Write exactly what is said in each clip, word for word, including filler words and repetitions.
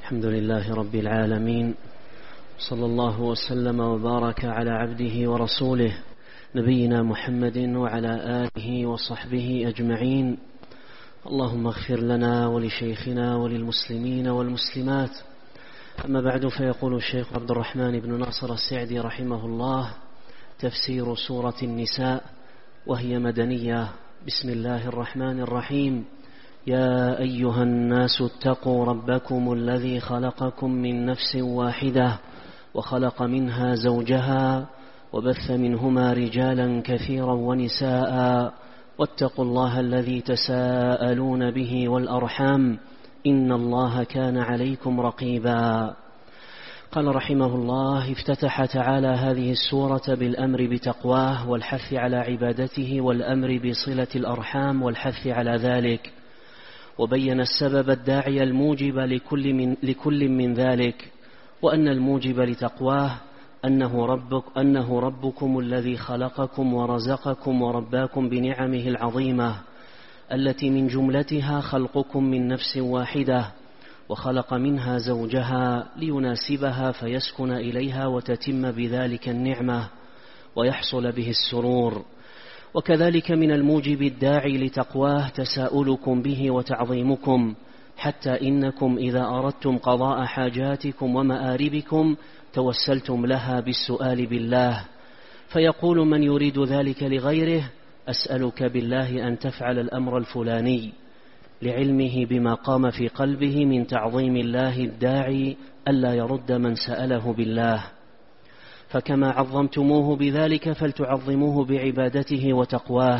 الحمد لله رب العالمين، صلى الله وسلم وبارك على عبده ورسوله نبينا محمد وعلى آله وصحبه أجمعين. اللهم اغفر لنا ولشيخنا وللمسلمين والمسلمات. أما بعد، فيقول الشيخ عبد الرحمن بن ناصر السعدي رحمه الله: تفسير سورة النساء، وهي مدنية. بسم الله الرحمن الرحيم. يا أيها الناس اتقوا ربكم الذي خلقكم من نفس واحدة وخلق منها زوجها وبث منهما رجالا كثيرا ونساء واتقوا الله الذي تساءلون به والأرحام إن الله كان عليكم رقيبا. قال رحمه الله: افتتح تعالى هذه السورة بالأمر بتقواه والحث على عبادته والأمر بصلة الأرحام والحث على ذلك، وبين السبب الداعي الموجب لكل من, لكل من ذلك، وأن الموجب لتقواه أنه, ربك أنه ربكم الذي خلقكم ورزقكم ورباكم بنعمه العظيمة، التي من جملتها خلقكم من نفس واحدة، وخلق منها زوجها ليناسبها فيسكن إليها وتتم بذلك النعمة ويحصل به السرور. وكذلك من الموجب الداعي لتقواه تساؤلكم به وتعظيمكم، حتى إنكم إذا أردتم قضاء حاجاتكم ومآربكم توسلتم لها بالسؤال بالله، فيقول من يريد ذلك لغيره: أسألك بالله أن تفعل الأمر الفلاني، لعلمه بما قام في قلبه من تعظيم الله الداعي ألا يرد من سأله بالله. فكما عظمتموه بذلك فلتعظموه بعبادته وتقواه.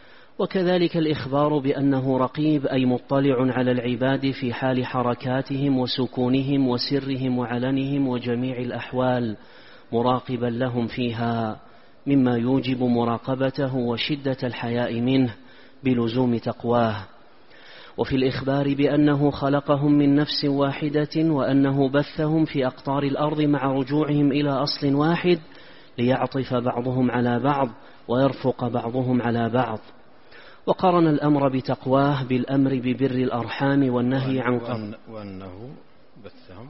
وكذلك الإخبار بأنه رقيب، أي مطلع على العباد في حال حركاتهم وسكونهم وسرهم وعلنهم وجميع الأحوال، مراقبا لهم فيها، مما يوجب مراقبته وشدة الحياء منه بلزوم تقواه. وفي الإخبار بأنه خلقهم من نفس واحدة وأنه بثهم في أقطار الأرض مع رجوعهم إلى أصل واحد ليعطف بعضهم على بعض ويرفق بعضهم على بعض. وقرن الأمر بتقواه بالأمر ببر الأرحام والنهي عن وأنه بثهم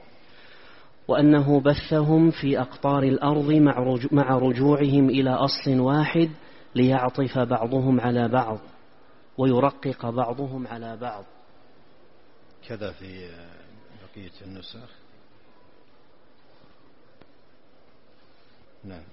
وأنه بثهم في أقطار الأرض مع رجوعهم إلى أصل واحد ليعطف بعضهم على بعض ويرقق بعضهم على بعض. كذا في بقية النسخ. نعم.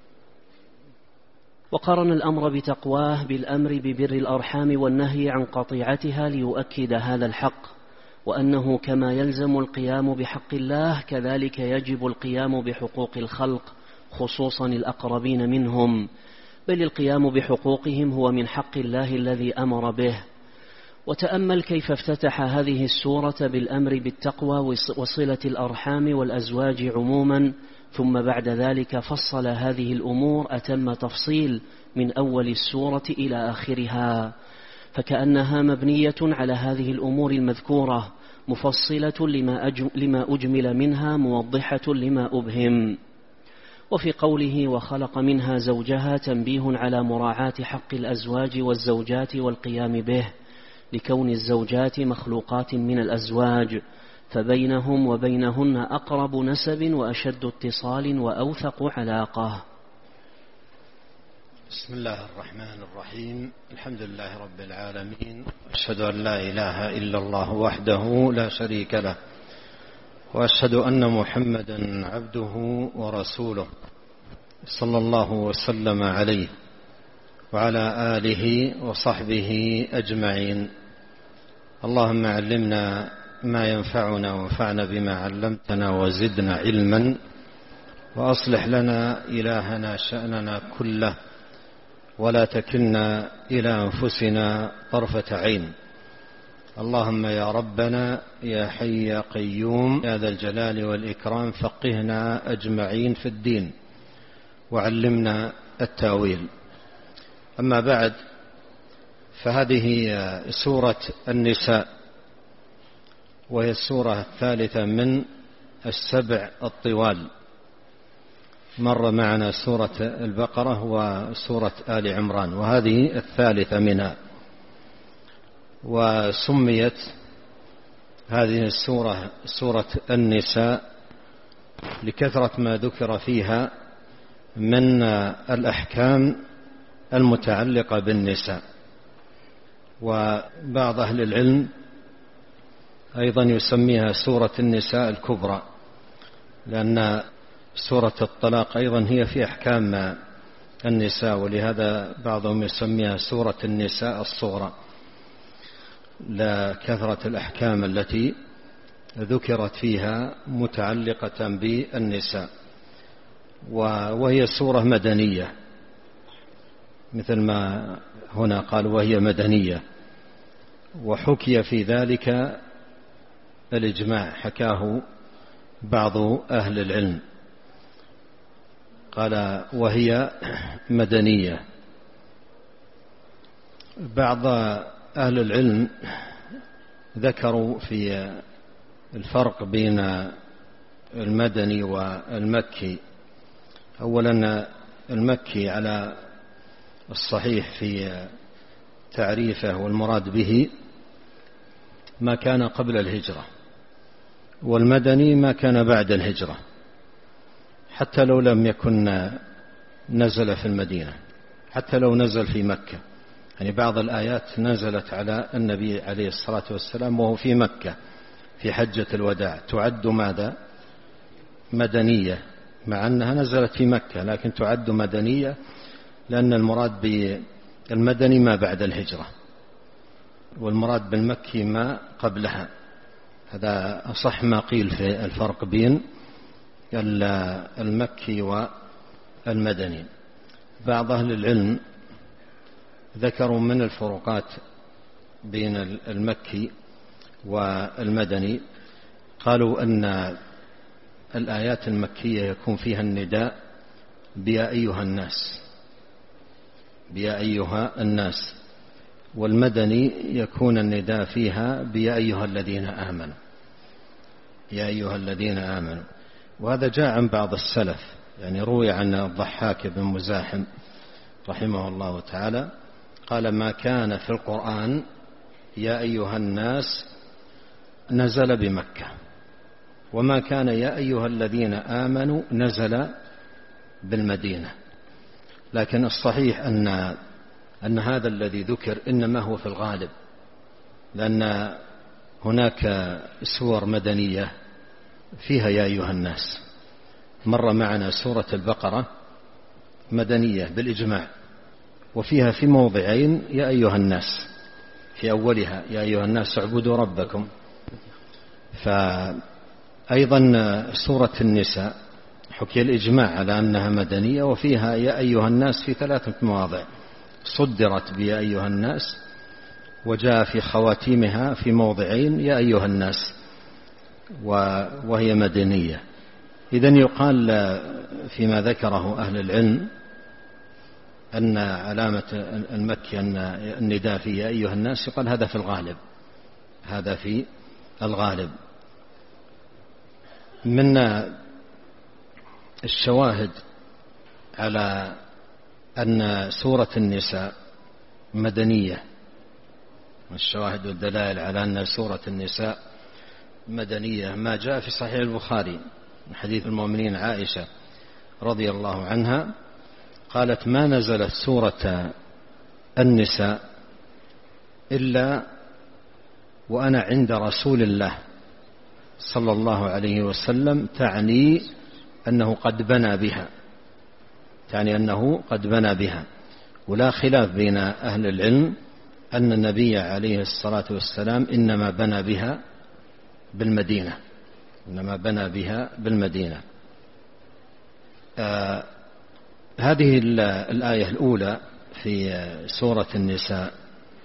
وقرن الأمر بتقواه بالأمر ببر الأرحام والنهي عن قطيعتها ليؤكد هذا الحق، وأنه كما يلزم القيام بحق الله كذلك يجب القيام بحقوق الخلق، خصوصا الأقربين منهم، بل القيام بحقوقهم هو من حق الله الذي أمر به. وتأمل كيف افتتح هذه السورة بالأمر بالتقوى وصلة الأرحام والأزواج عموما، ثم بعد ذلك فصل هذه الأمور أتم تفصيل من أول السورة إلى آخرها، فكأنها مبنية على هذه الأمور المذكورة، مفصلة لما أجمل منها، موضحة لما أبهم. وفي قوله وخلق منها زوجها تنبيه على مراعاة حق الأزواج والزوجات والقيام به، لكون الزوجات مخلوقات من الأزواج، فبينهم وبينهن أقرب نسب وأشد اتصال وأوثق علاقة. بسم الله الرحمن الرحيم. الحمد لله رب العالمين، أشهد أن لا إله إلا الله وحده لا شريك له، وأشهد أن محمدا عبده ورسوله، صلى الله وسلم عليه وعلى آله وصحبه أجمعين. اللهم علمنا ما ينفعنا وانفعنا بما علمتنا وزدنا علما، وأصلح لنا إلهنا شأننا كله، ولا تكلنا إلى أنفسنا طرفة عين. اللهم يا ربنا يا حي يا قيوم يا ذا الجلال والإكرام، فقهنا أجمعين في الدين وعلمنا التاويل. أما بعد، فهذه سورة النساء، وهي السورة الثالثة من السبع الطوال. مر معنا سورة البقرة وسورة آل عمران، وهذه الثالثة منها. وسميت هذه السورة سورة النساء لكثرة ما ذكر فيها من الأحكام المتعلقة بالنساء. وبعض أهل العلم أيضا يسميها سورة النساء الكبرى، لأن سورة الطلاق أيضا هي في أحكام النساء، ولهذا بعضهم يسميها سورة النساء الصغرى لكثرة الأحكام التي ذكرت فيها متعلقة بالنساء. وهي سورة مدنية مثل ما هنا قال وهي مدنية، وحكي في ذلك الإجماع، حكاه بعض أهل العلم قال وهي مدنية. بعض أهل العلم ذكروا في الفرق بين المدني والمكي. أولا المكي على الصحيح في تعريفه والمراد به ما كان قبل الهجرة، والمدني ما كان بعد الهجرة حتى لو لم يكن نزل في المدينة، حتى لو نزل في مكة. يعني بعض الآيات نزلت على النبي عليه الصلاة والسلام وهو في مكة في حجة الوداع، تعد ماذا؟ مدنية، مع أنها نزلت في مكة لكن تعد مدنية، لأن المراد بالمدني ما بعد الهجرة، والمراد بالمكي ما قبلها. هذا أصح ما قيل في الفرق بين المكي والمدني. بعض أهل العلم ذكروا من الفروقات بين المكي والمدني، قالوا أن الآيات المكية يكون فيها النداء بيا أيها الناس، بيا أيها الناس، والمدني يكون النداء فيها بيا أيها الذين آمنوا، يا أيها الذين آمنوا. وهذا جاء عن بعض السلف، يعني روي عن الضحاك بن مزاحم رحمه الله تعالى قال ما كان في القرآن يا أيها الناس نزل بمكة، وما كان يا أيها الذين آمنوا نزل بالمدينة. لكن الصحيح أن أن هذا الذي ذكر إنما هو في الغالب، لأن هناك سور مدنية فيها يا أيها الناس. مر معنا سورة البقرة مدنية بالإجماع، وفيها في موضعين يا أيها الناس، في أولها يا أيها الناس اعبدوا ربكم. فأيضا سورة النساء حكي الإجماع على أنها مدنية، وفيها يا أيها الناس في ثلاثة مواضع صدرت بيا أيها الناس، وجاء في خواتيمها في موضعين يا أيها الناس، وهي مدنية. إذن يقال فيما ذكره أهل العلم أن علامة المكي أن النداء في يا أيها الناس، يقال هذا في الغالب، هذا في الغالب. من الشواهد على أن سورة النساء مدنية، والشواهد والدلائل على أن سورة النساء مدنية ما جاء في صحيح البخاري من حديث المؤمنين عائشة رضي الله عنها قالت ما نزلت سورة النساء إلا وأنا عند رسول الله صلى الله عليه وسلم، تعني أنه قد بنى بها، تعني أنه قد بنى بها. ولا خلاف بين أهل العلم أن النبي عليه الصلاة والسلام إنما بنى بها بالمدينة، إنما بنى بها بالمدينة. آه هذه الآية الأولى في سورة النساء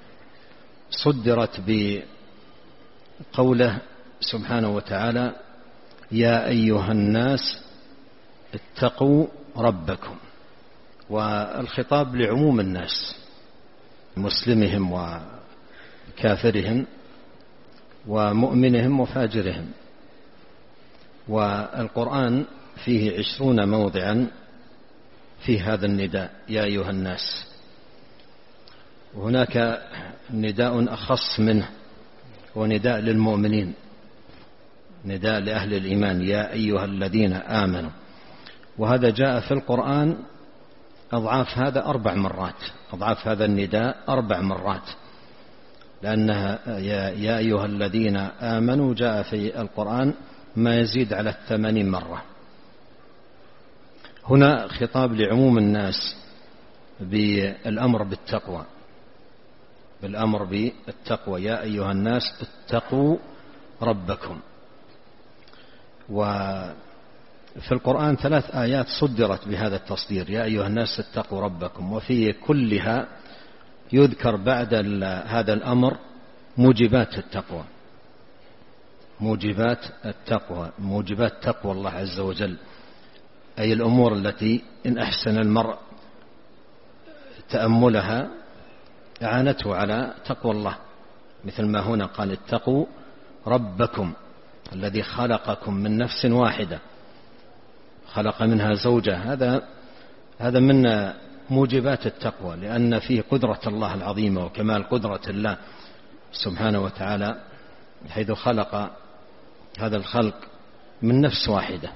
صدرت بقوله سبحانه وتعالى يا أيها الناس اتقوا ربكم، والخطاب لعموم الناس مسلمهم وكافرهم ومؤمنهم وفاجرهم. والقرآن فيه عشرون موضعا في هذا النداء يا أيها الناس، وهناك نداء أخص منه ونداء للمؤمنين نداء لأهل الإيمان يا أيها الذين آمنوا، وهذا جاء في القرآن أضعاف هذا أربع مرات، أضعاف هذا النداء أربع مرات، لأنها يا أيها الذين آمنوا جاء في القرآن ما يزيد على الثمانين مرة. هنا خطاب لعموم الناس بالأمر بالتقوى، بالأمر بالتقوى يا أيها الناس اتقوا ربكم. وفي القرآن ثلاث آيات صدرت بهذا التصدير يا أيها الناس اتقوا ربكم، وفي كلها يذكر بعد هذا الأمر موجبات التقوى، موجبات التقوى، موجبات تقوى الله عز وجل، أي الأمور التي إن أحسن المرء تأملها أعانته على تقوى الله، مثل ما هنا قال اتقوا ربكم الذي خلقكم من نفس واحدة خلق منها زوجها، هذا هذا من موجبات التقوى، لأن فيه قدرة الله العظيمة وكمال قدرة الله سبحانه وتعالى، حيث خلق هذا الخلق من نفس واحدة،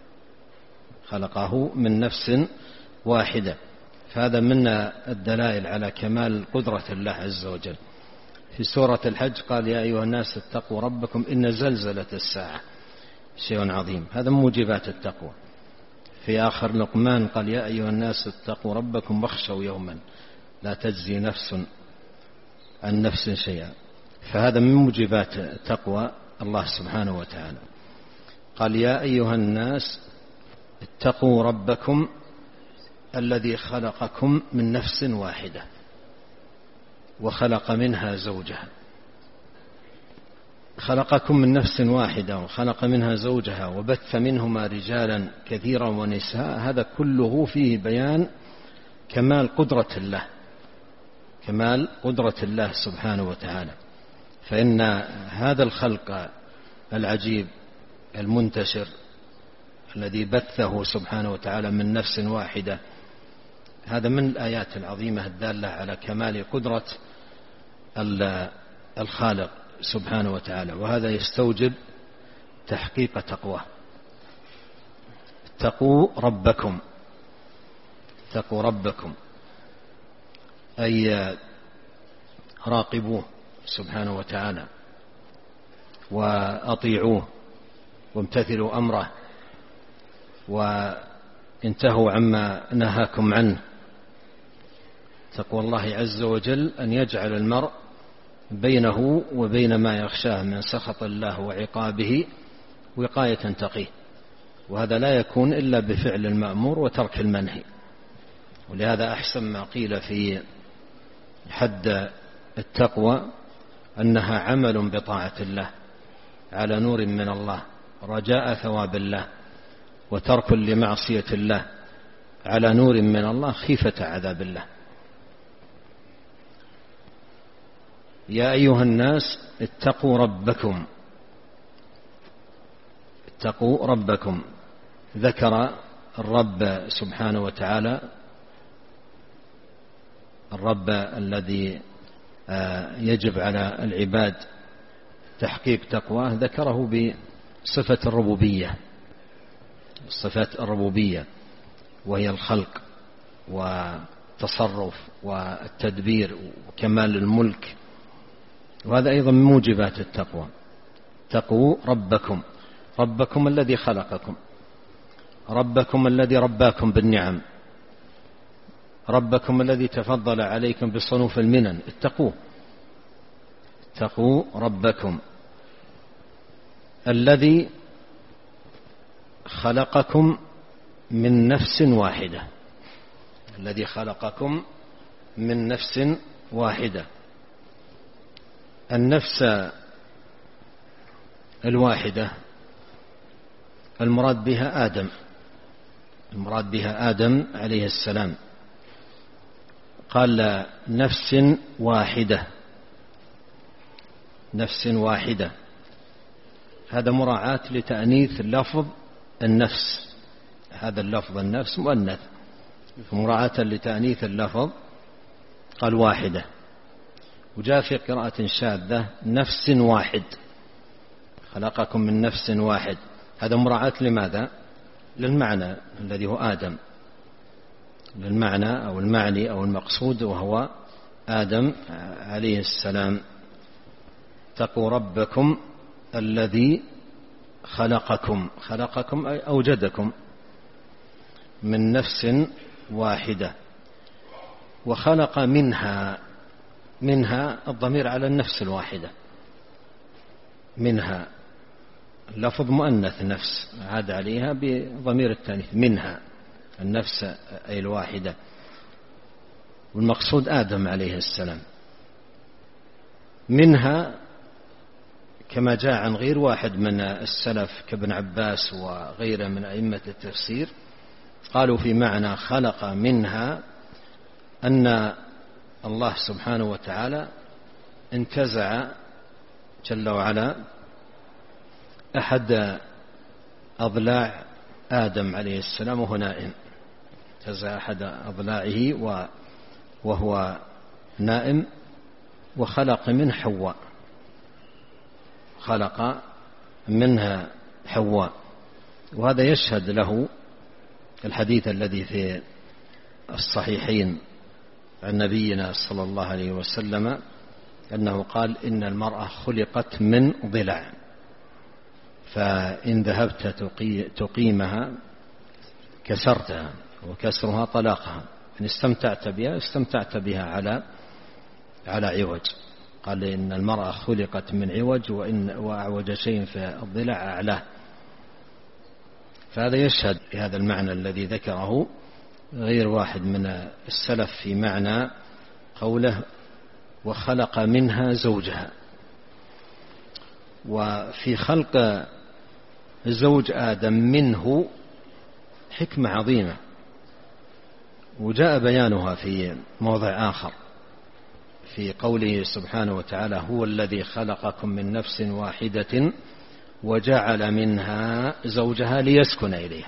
خلقه من نفس واحدة، فهذا من الدلائل على كمال قدرة الله عز وجل. في سورة الحج قال يا أيها الناس اتقوا ربكم إن زلزلة الساعة شيء عظيم، هذا من موجبات التقوى. في آخر لقمان قال يا أيها الناس اتقوا ربكم واخشوا يوما لا تجزي نفس عن نفس شيئا، فهذا من موجبات تقوى الله سبحانه وتعالى. قال يا أيها الناس اتقوا ربكم الذي خلقكم من نفس واحدة وخلق منها زوجها، خلقكم من نفس واحدة وخلق منها زوجها وبث منهما رجالا كثيرا ونساء، هذا كله فيه بيان كمال قدرة الله، كمال قدرة الله سبحانه وتعالى. فإن هذا الخلق العجيب المنتشر الذي بثه سبحانه وتعالى من نفس واحدة، هذا من الآيات العظيمة الدالة على كمال قدرة الخالق سبحانه وتعالى، وهذا يستوجب تحقيق تقواه. اتقوا ربكم، اتقوا ربكم أي راقبوه سبحانه وتعالى وأطيعوه وامتثلوا أمره وانتهوا عما نهاكم عنه. تقوى الله عز وجل أن يجعل المرء بينه وبين ما يخشاه من سخط الله وعقابه وقاية تقيه، وهذا لا يكون إلا بفعل المأمور وترك المنهي. ولهذا أحسن ما قيل في حد التقوى أنها عمل بطاعة الله على نور من الله رجاء ثواب الله، وترك لمعصية الله على نور من الله خيفة عذاب الله. يا أيها الناس اتقوا ربكم، اتقوا ربكم، ذكر الرب سبحانه وتعالى الرب الذي يجب على العباد تحقيق تقواه، ذكره بصفة الربوبية، صفة الربوبية وهي الخلق والتصرف والتدبير وكمال الملك، وهذا أيضا من موجبات التقوى. اتقوا ربكم، ربكم الذي خلقكم، ربكم الذي رباكم بالنعم، ربكم الذي تفضل عليكم بصنوف المنن، اتقوه. اتقوا ربكم الذي خلقكم من نفس واحدة، الذي خلقكم من نفس واحدة. النفس الواحدة المراد بها آدم، المراد بها آدم عليه السلام، قال نفس واحدة، نفس واحدة، هذا مراعاة لتأنيث لفظ النفس، هذا اللفظ النفس مؤنث، مراعاة لتأنيث اللفظ قال واحدة. وجاء في قراءة شاذة نفس واحد، خلقكم من نفس واحد، هذا مراعاة لماذا؟ للمعنى الذي هو آدم، للمعنى أو المعني أو المقصود وهو آدم عليه السلام. اتقوا ربكم الذي خلقكم، خلقكم أي أوجدكم من نفس واحدة، وخلق منها، منها الضمير على النفس الواحدة، منها لفظ مؤنث نفس عاد عليها بضمير التانيث، منها النفس أي الواحدة، والمقصود آدم عليه السلام. منها كما جاء عن غير واحد من السلف كابن عباس وغيره من أئمة التفسير، قالوا في معنى خلق منها أن الله سبحانه وتعالى انتزع جل وعلا أحد أضلاع آدم عليه السلام وهو نائم، انتزع أحد أضلاعه وهو نائم، وخلق منه حواء، خلق منها حواء. وهذا يشهد له الحديث الذي في الصحيحين عن نبينا صلى الله عليه وسلم أنه قال إن المرأة خلقت من ضلع، فإن ذهبت تقيمها كسرتها، وكسرها طلاقها، إن استمتعت بها استمتعت بها على على عوج. قال إن المرأة خلقت من عوج، وإن وأعوج شيء في الضلع أعلاه. فهذا يشهد بهذا المعنى الذي ذكره غير واحد من السلف في معنى قوله وخلق منها زوجها. وفي خلق زوج آدم منه حكمة عظيمة، وجاء بيانها في موضع آخر في قوله سبحانه وتعالى هو الذي خلقكم من نفس واحدة وجعل منها زوجها ليسكن إليها،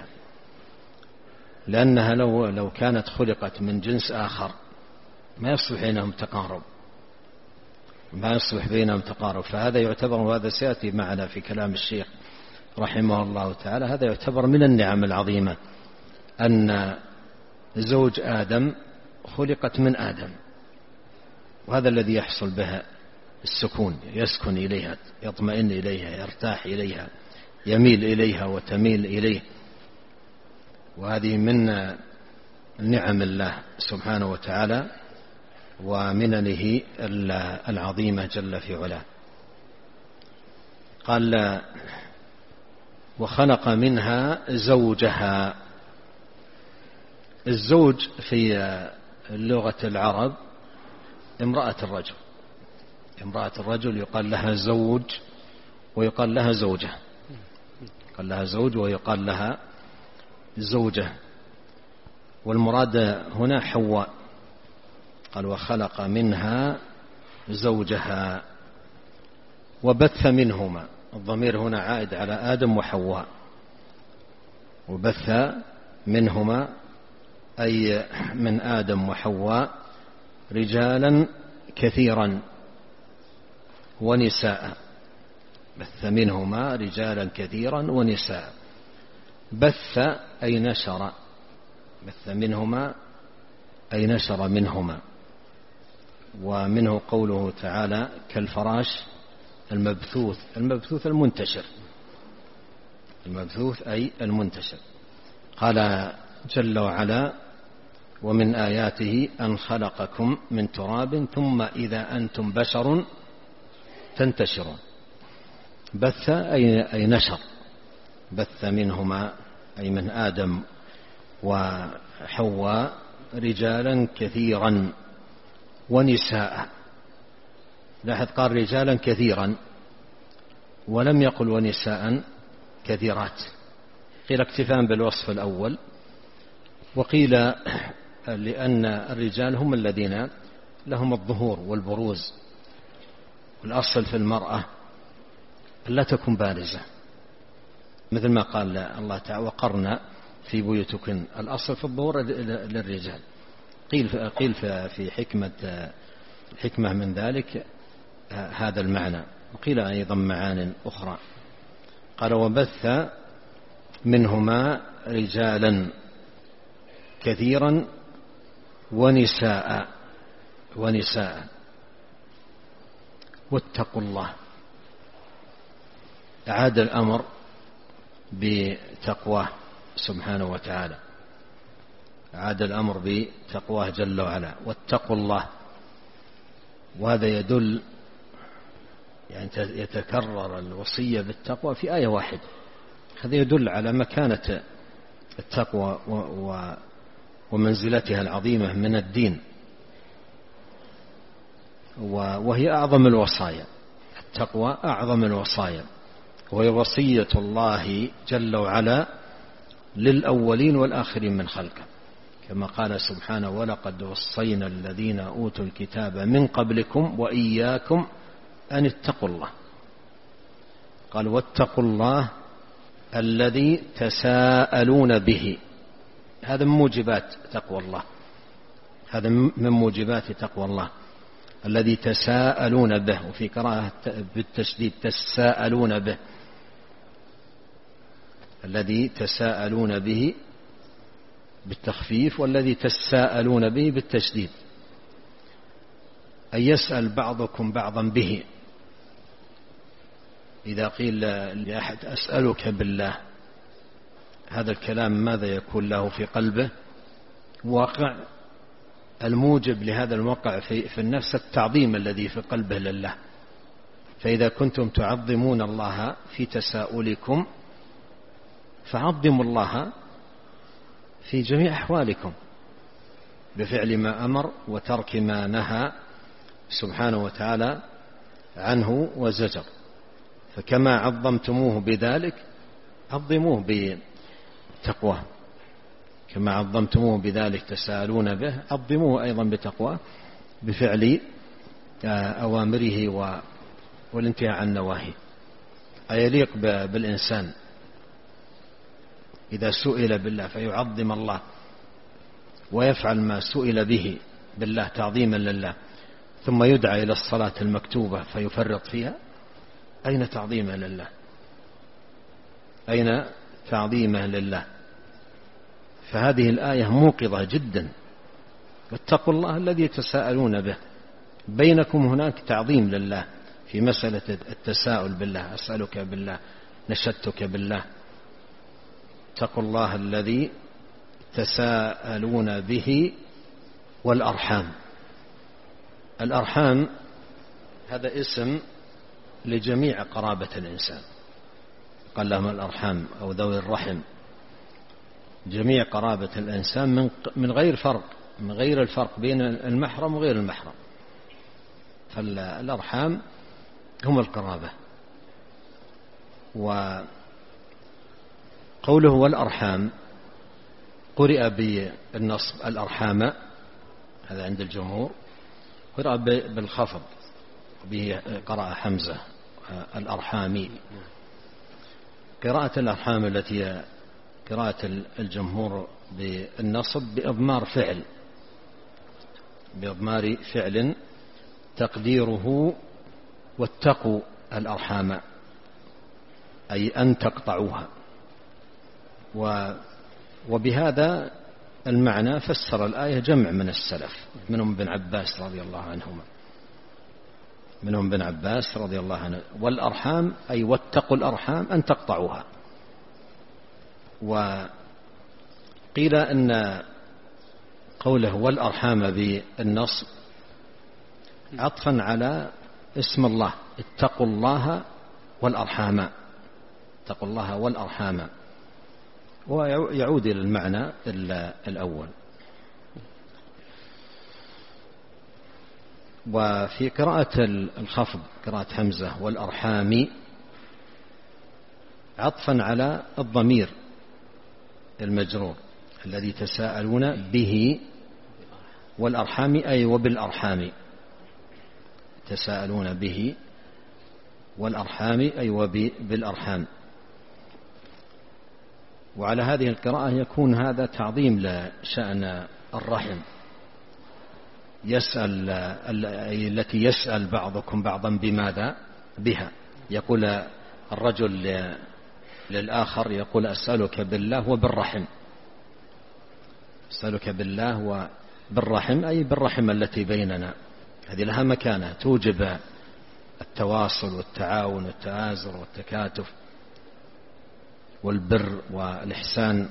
لأنها لو, لو كانت خلقت من جنس آخر ما يصلح بينهم تقارب، ما يصلح بينهم تقارب. فهذا يعتبر، وهذا سيأتي معنا في كلام الشيخ رحمه الله تعالى، هذا يعتبر من النعم العظيمة أن زوج آدم خلقت من آدم، وهذا الذي يحصل بها السكون، يسكن إليها، يطمئن إليها، يرتاح إليها، يميل إليها وتميل إليه. وهذه من نعم الله سبحانه وتعالى ومننه العظيمة جل في علاه. قال وخلق منها زوجها. الزوج في لغة العرب امرأة الرجل، امرأة الرجل يقال لها زوج ويقال لها زوجة، يقال لها زوج ويقال لها زوجة. والمراد هنا حواء، قال وخلق منها زوجها وبث منهما، الضمير هنا عائد على آدم وحواء، وبث منهما أي من آدم وحواء رجالا كثيرا ونساء، بث منهما رجالا كثيرا ونساء. بث أي نشر، بث منهما أي نشر منهما. ومنه قوله تعالى كالفراش المبثوث، المبثوث المنتشر، المبثوث أي المنتشر. قال جل وعلا ومن آياته أن خلقكم من تراب ثم إذا أنتم بشر تنتشرون. بث أي نشر، بث منهما أي من آدم وحواء رجالا كثيرا ونساء. لاحظ قال رجالا كثيرا ولم يقل ونساء كثيرات، قيل اكتفاء بالوصف الأول، وقيل لأن الرجال هم الذين لهم الظهور والبروز، والأصل في المرأة لا تكون بارزة، مثل ما قال الله تعالى وقرن في بيوتكن، الأصل في الظهور للرجال. قيل قيل في حكمة الحكمة من ذلك هذا المعنى، وقيل أيضا معان أخرى قال وبث منهما رجالا كثيرا ونساء ونساء واتقوا الله. أعاد الأمر بتقواه سبحانه وتعالى، أعاد الأمر بتقواه جل وعلا، واتقوا الله. وهذا يدل يعني يتكرر الوصية بالتقوى في آية واحدة. هذا يدل على مكانة التقوى ومنزلتها العظيمة من الدين، وهي أعظم الوصايا. التقوى أعظم الوصايا، وهي وصية الله جل وعلا للأولين والآخرين من خلقه، كما قال سبحانه ولقد وصينا الذين أوتوا الكتاب من قبلكم وإياكم أن اتقوا الله. قال واتقوا الله الذي تساءلون به. هذا من موجبات تقوى الله، هذا من موجبات تقوى الله الذي تساءلون به، وفي قراءة بالتشديد تساءلون به، الذي تساءلون به بالتخفيف، والذي تساءلون به بالتشديد، أن يسأل بعضكم بعضا به. إذا قيل لأحد أسألك بالله، هذا الكلام ماذا يكون له في قلبه؟ واقع الموجب لهذا الوقع في, في النفس التعظيم الذي في قلبه لله. فإذا كنتم تعظمون الله في تساؤلكم فعظموا الله في جميع أحوالكم بفعل ما أمر وترك ما نهى سبحانه وتعالى عنه وزجر. فكما عظمتموه بذلك عظموه بتقواه، كما عظمتموه بذلك تساءلون به عظموه أيضا بتقواه بفعل أوامره والانتهاء عن نواهيه. أيليق بالإنسان إذا سئل بالله فيعظم الله ويفعل ما سئل به بالله تعظيما لله، ثم يدعى إلى الصلاة المكتوبة فيفرط فيها؟ أين تعظيمه لله؟ أين تعظيمه لله؟ فهذه الآية موقظة جدا. واتقوا الله الذي تساءلون به. بينكم هناك تعظيم لله في مسألة التساؤل بالله، أسألك بالله، نشدتك بالله. اتقوا الله الذي تساءلون به والأرحام. الأرحام هذا اسم لجميع قرابة الإنسان، قال لهم الأرحام أو ذوي الرحم، جميع قرابة الإنسان من غير فرق، من غير الفرق بين المحرم وغير المحرم. فالأرحام هم القرابة. وقوله والأرحام قرئ بالنصب الأرحام، هذا عند الجمهور، قرأ بالخفض به قرأ حمزة الأرحامي. قراءة الأرحام التي هي قراءة الجمهور بالنصب بإضمار فعل، بإضمار فعل تقديره واتقوا الأرحام، أي أن تقطعوها. وبهذا المعنى فسر الآية جمع من السلف، منهم ابن عباس رضي الله عنهما، منهم ابن عباس رضي الله عنه. والأرحام أي واتقوا الأرحام أن تقطعوها. وقيل أن قوله والأرحام بالنصب عطفا على اسم الله، اتقوا الله والأرحام، اتقوا الله والأرحام، ويعود إلى المعنى الأول. وفي قراءة الخفض قراءة حمزة والأرحام عطفا على الضمير المجرور الذي تساءلون به والأرحام أي وبالأرحام، تساءلون به والأرحام أي وبالأرحام. وعلى هذه القراءة يكون هذا تعظيم لشأن الرحم، يسأل التي يسأل بعضكم بعضا بماذا بها. يقول الرجل للآخر يقول أسألك بالله وبالرحم، أسألك بالله وبالرحم أي بالرحم التي بيننا، هذه لها مكانة توجب التواصل والتعاون والتآزر والتكاتف والبر والإحسان.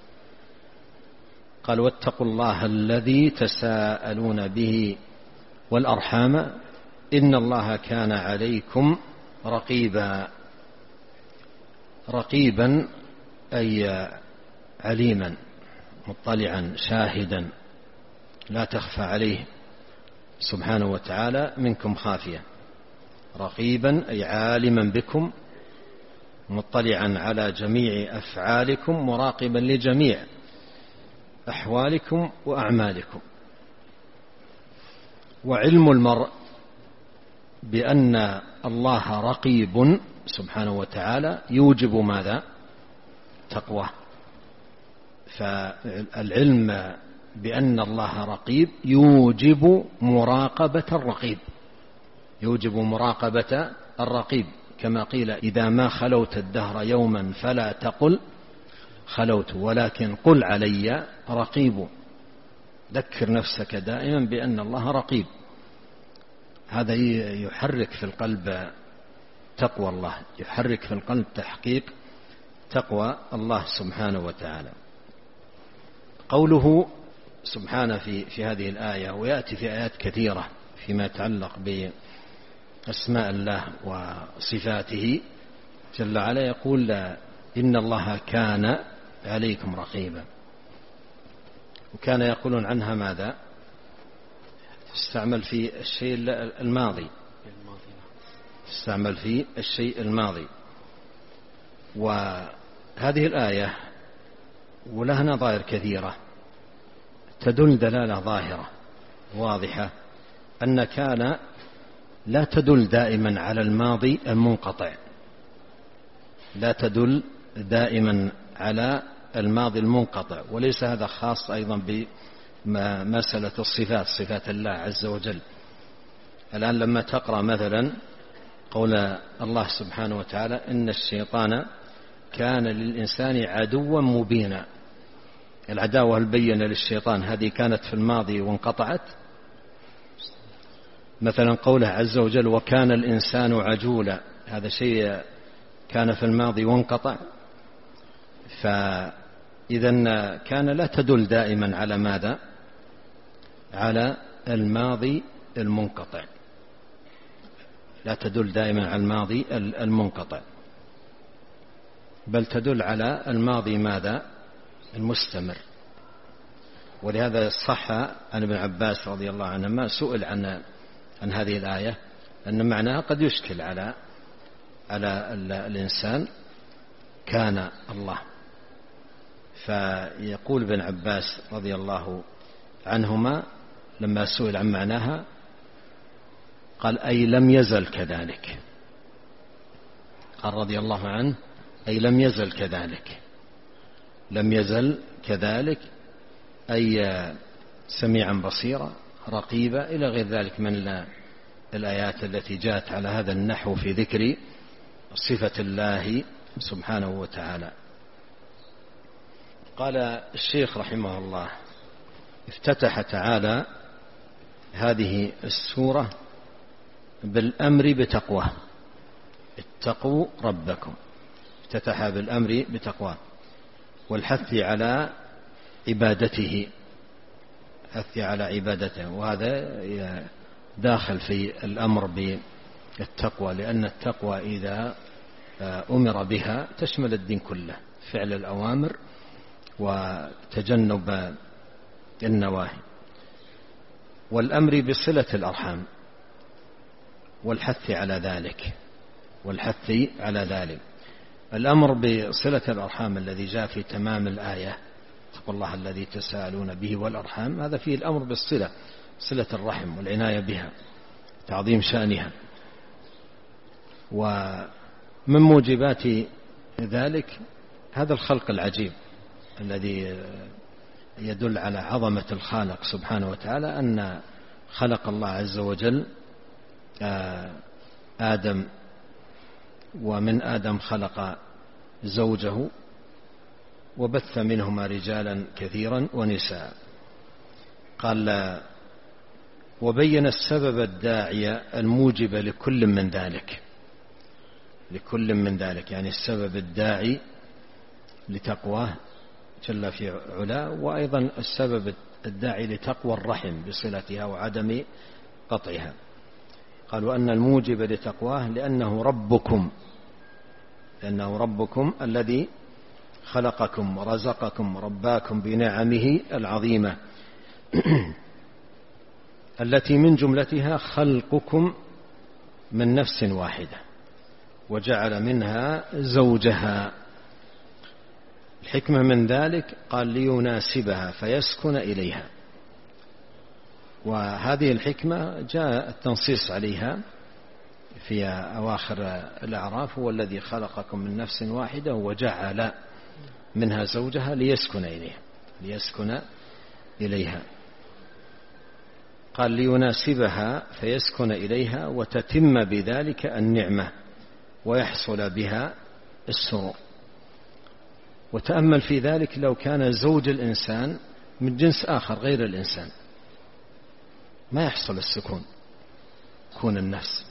قال واتقوا الله الذي تساءلون به والأرحام إن الله كان عليكم رقيبا. رقيبا أي عليما مطلعا شاهدا لا تخفى عليه سبحانه وتعالى منكم خافية. رقيبا أي عالما بكم مطلعا على جميع أفعالكم مراقبا لجميع أحوالكم وأعمالكم. وعلم المرء بأن الله رقيب سبحانه وتعالى يوجب ماذا؟ تقواه. فالعلم بأن الله رقيب يوجب مراقبة الرقيب، يوجب مراقبة الرقيب، كما قيل إذا ما خلوت الدهر يوما فلا تقل خلوت ولكن قل علي رقيب. ذكر نفسك دائما بأن الله رقيب. هذا يحرك في القلب تقوى الله، يحرك في القلب تحقيق تقوى الله سبحانه وتعالى. قوله سبحانه في, في هذه الآية ويأتي في آيات كثيرة فيما يتعلق بأسماء الله وصفاته جل وعلا، يقول إن الله كان عليكم رقيبا. وكان يقولون عنها ماذا؟ تستعمل في الشيء الماضي، تستعمل في الشيء الماضي. وهذه الآية ولها نظائر كثيرة تدل دلالة ظاهرة واضحة أن كان لا تدل دائما على الماضي المنقطع، لا تدل دائما على الماضي المنقطع. وليس هذا خاص أيضا بمسألة الصفات، صفات الله عز وجل. الآن لما تقرأ مثلا قول الله سبحانه وتعالى إن الشيطان كان للإنسان عدوا مبينا، العداوة البينة للشيطان هذه كانت في الماضي وانقطعت. مثلا قوله عز وجل وكان الإنسان عجولا، هذا شيء كان في الماضي وانقطع. فإذا كان لا تدل دائما على ماذا؟ على الماضي المنقطع، لا تدل دائما على الماضي المنقطع، بل تدل على الماضي ماذا؟ المستمر. ولهذا صح عن ابن عباس رضي الله عنهما سئل عن عن هذه الآية أن معناها قد يشكل على على الإنسان كان الله. فيقول ابن عباس رضي الله عنهما لما سئل عن معناها قال أي لم يزل كذلك، قال رضي الله عنه أي لم يزل كذلك، لم يزل كذلك أي سميعا بصيرا رقيبا إلى غير ذلك من الآيات التي جاءت على هذا النحو في ذكر صفة الله سبحانه وتعالى. قال الشيخ رحمه الله افتتح تعالى هذه السورة بالأمر بتقواه، اتقوا ربكم، افتتح بالأمر بتقواه والحث على عبادته، حث على عبادته. وهذا داخل في الأمر بالتقوى، لأن التقوى إذا أمر بها تشمل الدين كله، فعل الأوامر وتجنب النواهي. والأمر بصلة الأرحام والحث على ذلك، والحث على ذلك. الأمر بصلة الأرحام الذي جاء في تمام الآية اتقوا الله الذي تساءلون به والأرحام، هذا فيه الأمر بالصلة، صلة الرحم والعناية بها، تعظيم شأنها. ومن موجبات ذلك هذا الخلق العجيب الذي يدل على عظمة الخالق سبحانه وتعالى، أن خلق الله عز وجل آدم، ومن آدم خلق زوجه وبث منهما رجالا كثيرا ونساء. قال وبين السبب الداعي الموجب لكل من ذلك، لكل من ذلك يعني السبب الداعي لتقواه جل في علاه، وأيضا السبب الداعي لتقوى الرحم بصلتها وعدم قطعها. قالوا أن الموجب لتقواه لأنه ربكم، لأنه ربكم الذي خلقكم ورزقكم ورباكم بنعمه العظيمة التي من جملتها خلقكم من نفس واحدة وجعل منها زوجها. الحكمة من ذلك قال ليناسبها فيسكن إليها، وهذه الحكمة جاء التنصيص عليها في أواخر الأعراف: هو الذي خلقكم من نفس واحدة وجعل منها زوجها ليسكن إليها، ليسكن إليها. قال ليناسبها فيسكن إليها وتتم بذلك النعمة ويحصل بها السرور. وتأمل في ذلك لو كان زوج الإنسان من جنس آخر غير الإنسان ما يحصل السكون، كون النفس.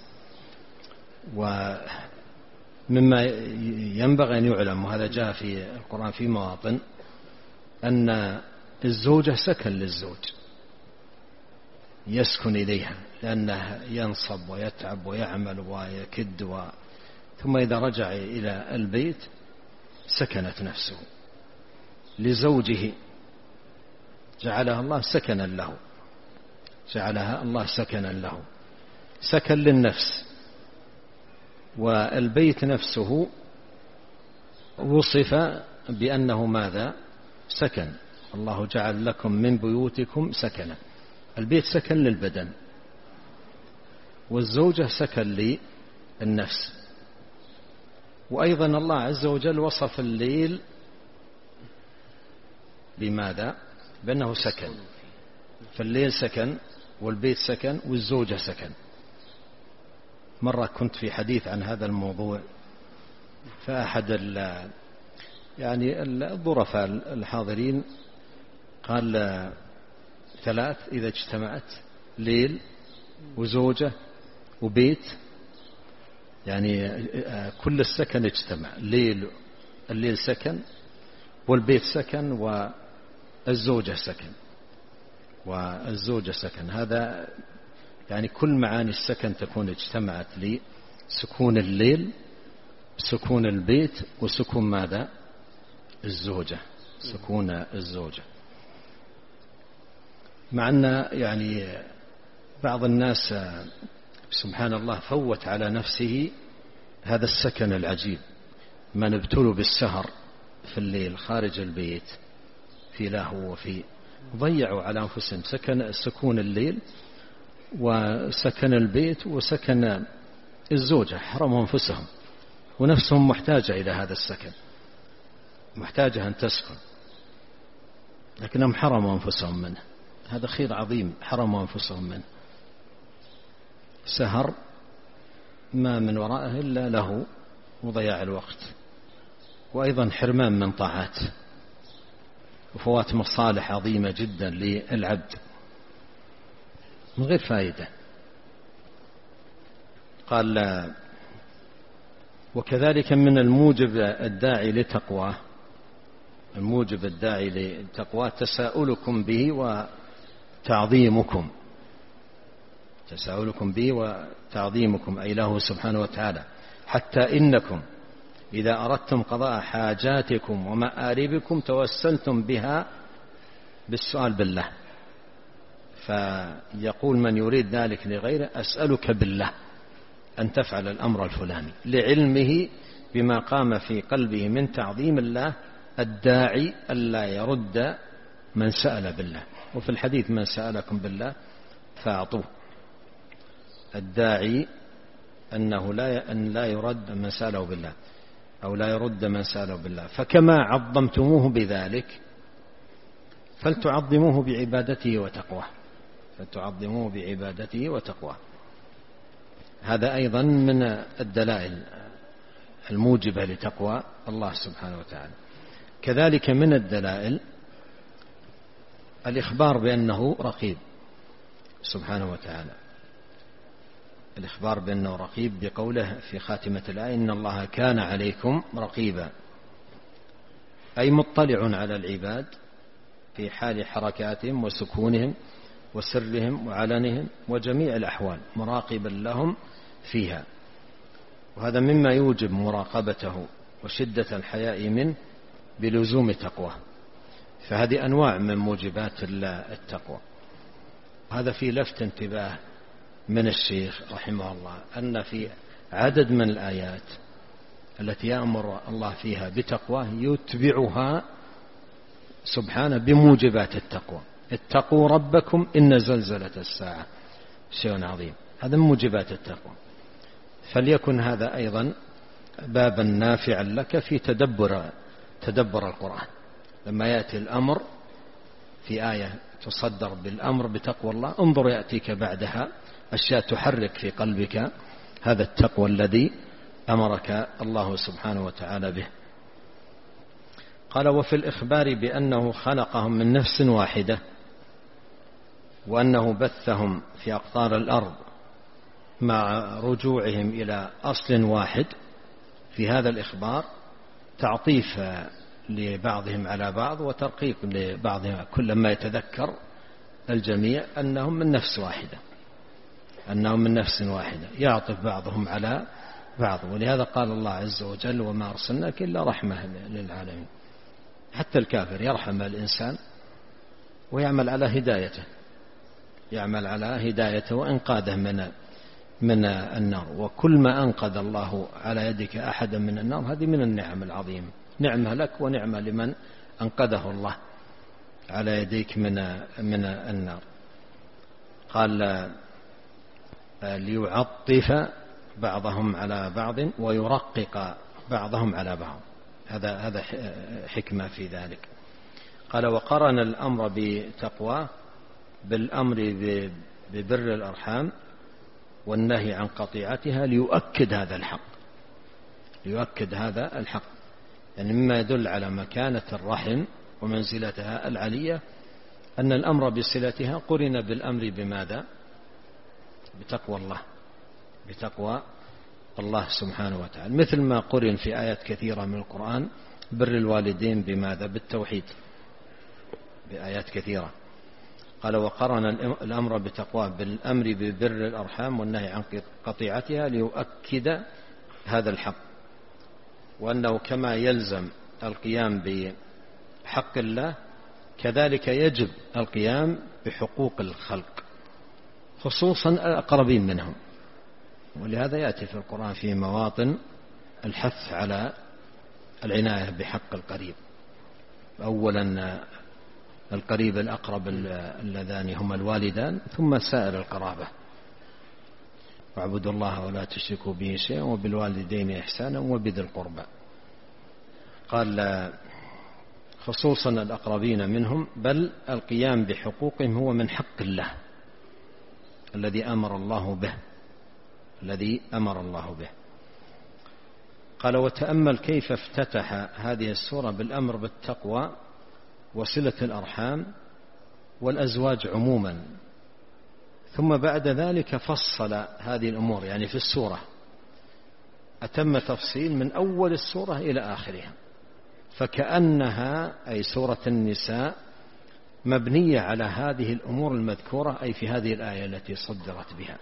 ومما ينبغي أن يعلم، وهذا جاء في القرآن في مواطن، أن الزوجة سكن للزوج يسكن إليها، لأنه ينصب ويتعب ويعمل ويكد و... ثم إذا رجع إلى البيت سكنت نفسه لزوجه، جعلها الله سكنا له، جعلها الله سكنا له، سكن للنفس. والبيت نفسه وصف بأنه ماذا؟ سكن. الله جعل لكم من بيوتكم سكنا. البيت سكن للبدن، والزوجة سكن للنفس. وأيضا الله عز وجل وصف الليل بماذا؟ بأنه سكن. فالليل سكن والبيت سكن والزوجة سكن. مرة كنت في حديث عن هذا الموضوع، فأحد ال يعني الظرفاء الحاضرين قال ثلاث إذا اجتمعت: ليل وزوجة وبيت، يعني كل السكن اجتمع. ليل الليل سكن والبيت سكن والزوجة سكن والزوجة سكن. هذا يعني كل معاني السكن تكون اجتمعت لسكون الليل، سكون البيت، وسكون ماذا؟ الزوجة، سكون الزوجة. مع أن يعني بعض الناس سبحان الله فوت على نفسه هذا السكن العجيب. من ابتلوا بالسهر في الليل خارج البيت في لهو وفي ضيعوا على أنفسهم سكن سكون الليل وسكن البيت وسكن الزوجة، حرموا أنفسهم، ونفسهم محتاجة إلى هذا السكن، محتاجة أن تسكن، لكنهم حرموا أنفسهم منه. هذا خير عظيم حرموا أنفسهم منه. سهر ما من وراءه إلا له وضياع الوقت، وأيضا حرمان من طاعات وفوات مصالح عظيمة جدا للعبد من غير فائدة. قال وكذلك من الموجب الداعي لتقواه، الموجب الداعي لتقواه تساؤلكم به وتعظيمكم، تساؤلكم به وتعظيمكم أي له سبحانه وتعالى، حتى إنكم إذا أردتم قضاء حاجاتكم ومآربكم توسلتم بها بالسؤال بالله. فيقول من يريد ذلك لغيره: أسألك بالله أن تفعل الأمر الفلاني، لعلمه بما قام في قلبه من تعظيم الله الداعي ألا يرد من سأل بالله. وفي الحديث: من سألكم بالله فأعطوه. الداعي أنه لا أن لا يرد من سأله بالله، أو لا يرد من سأله بالله. فكما عظمتموه بذلك فلتعظموه بعبادته وتقواه، فلتعظموه بعبادته وتقواه. هذا أيضا من الدلائل الموجبة لتقوى الله سبحانه وتعالى. كذلك من الدلائل الإخبار بأنه رقيب سبحانه وتعالى، الإخبار بأنه رقيب بقوله في خاتمة الآية إن الله كان عليكم رقيبا، أي مطلع على العباد في حال حركاتهم وسكونهم وسرهم وعلنهم وجميع الأحوال، مراقبا لهم فيها. وهذا مما يوجب مراقبته وشدة الحياء منه بلزوم تقواه. فهذه أنواع من موجبات التقوى. هذا في لفت انتباه من الشيخ رحمه الله أن في عدد من الآيات التي يأمر الله فيها بتقواه يتبعها سبحانه بموجبات التقوى. اتقوا ربكم إن زلزلة الساعة شيء عظيم، هذا من موجبات التقوى. فليكن هذا أيضا بابا نافعا لك في تدبر تدبر القرآن. لما يأتي الأمر في آية تصدر بالأمر بتقوى الله، انظر يأتيك بعدها أشياء تحرك في قلبك هذا التقوى الذي أمرك الله سبحانه وتعالى به. قال وفي الإخبار بأنه خلقهم من نفس واحدة وأنه بثهم في أقطار الأرض مع رجوعهم إلى أصل واحد، في هذا الإخبار تعطيف لبعضهم على بعض وترقيق لبعضهم، كلما يتذكر الجميع أنهم من نفس واحدة أنهم من نفس واحدة يعطف بعضهم على بعض. ولهذا قال الله عز وجل وما أرسلناك إلا رحمة للعالمين. حتى الكافر يرحم الإنسان ويعمل على هدايته يعمل على هدايته وإنقاذه من من النار. وكل ما أنقذ الله على يدك أحدا من النار هذه من النعم العظيمة، نعمة لك ونعمة لمن أنقذه الله على يديك من من النار. قال ليعطف بعضهم على بعض ويرقق بعضهم على بعض، هذا هذا حكمة في ذلك. قال وقرن الأمر بتقواه بالأمر ببر الأرحام والنهي عن قطيعتها ليؤكد هذا الحق ليؤكد هذا الحق يعني مما يدل على مكانة الرحم ومنزلتها العلية أن الأمر بصلتها قرن بالأمر بماذا؟ بتقوى الله بتقوى الله سبحانه وتعالى، مثل ما قرن في آيات كثيرة من القرآن بر الوالدين بماذا؟ بالتوحيد بآيات كثيرة. قال وقرن الأمر بتقوى بالأمر ببر الأرحام والنهي عن قطيعتها ليؤكد هذا الحق، وأنه كما يلزم القيام بحق الله كذلك يجب القيام بحقوق الخلق خصوصا الأقربين منهم. ولهذا يأتي في القرآن في مواطن الحث على العناية بحق القريب، أولا القريب الأقرب اللذان هما الوالدان ثم سائر القرابة. واعبدوا الله ولا تشركوا به شيئا وبالوالدين إحسانا وبذي القربى. قال خصوصا الأقربين منهم، بل القيام بحقوقهم هو من حق الله الذي أمر الله به الذي أمر الله به. قال وتأمل كيف افتتح هذه السورة بالأمر بالتقوى وصلة الأرحام والأزواج عموما، ثم بعد ذلك فصل هذه الأمور يعني في السورة أتم تفصيل من أول السورة إلى آخرها، فكأنها أي سورة النساء مبنية على هذه الأمور المذكورة أي في هذه الآية التي صدرت بها،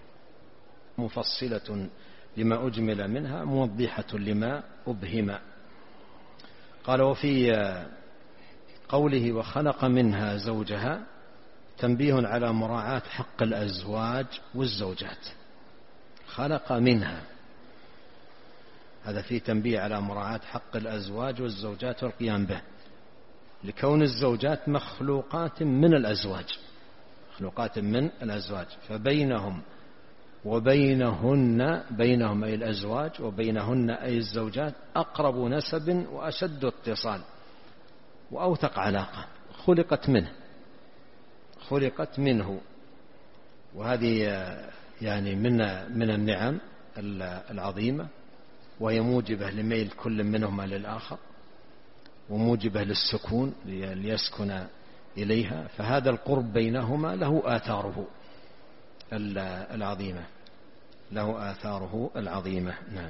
مفصلة لما أجمل منها موضحة لما أبهم. قال وفي قوله وخلق منها زوجها تنبيه على مراعاة حق الأزواج والزوجات. خلق منها، هذا فيه تنبيه على مراعاة حق الأزواج والزوجات والقيام به، لكون الزوجات مخلوقات من الأزواج مخلوقات من الأزواج فبينهم وبينهن بينهم أي الأزواج وبينهن أي الزوجات أقرب نسب وأشد اتصال وأوثق علاقة، خلقت منه خلقت منه وهذه يعني من من النعم العظيمة وهي موجبة لميل كل منهما للآخر وموجبة للسكون ليسكن إليها، فهذا القرب بينهما له آثاره العظيمة له آثاره العظيمة. نعم.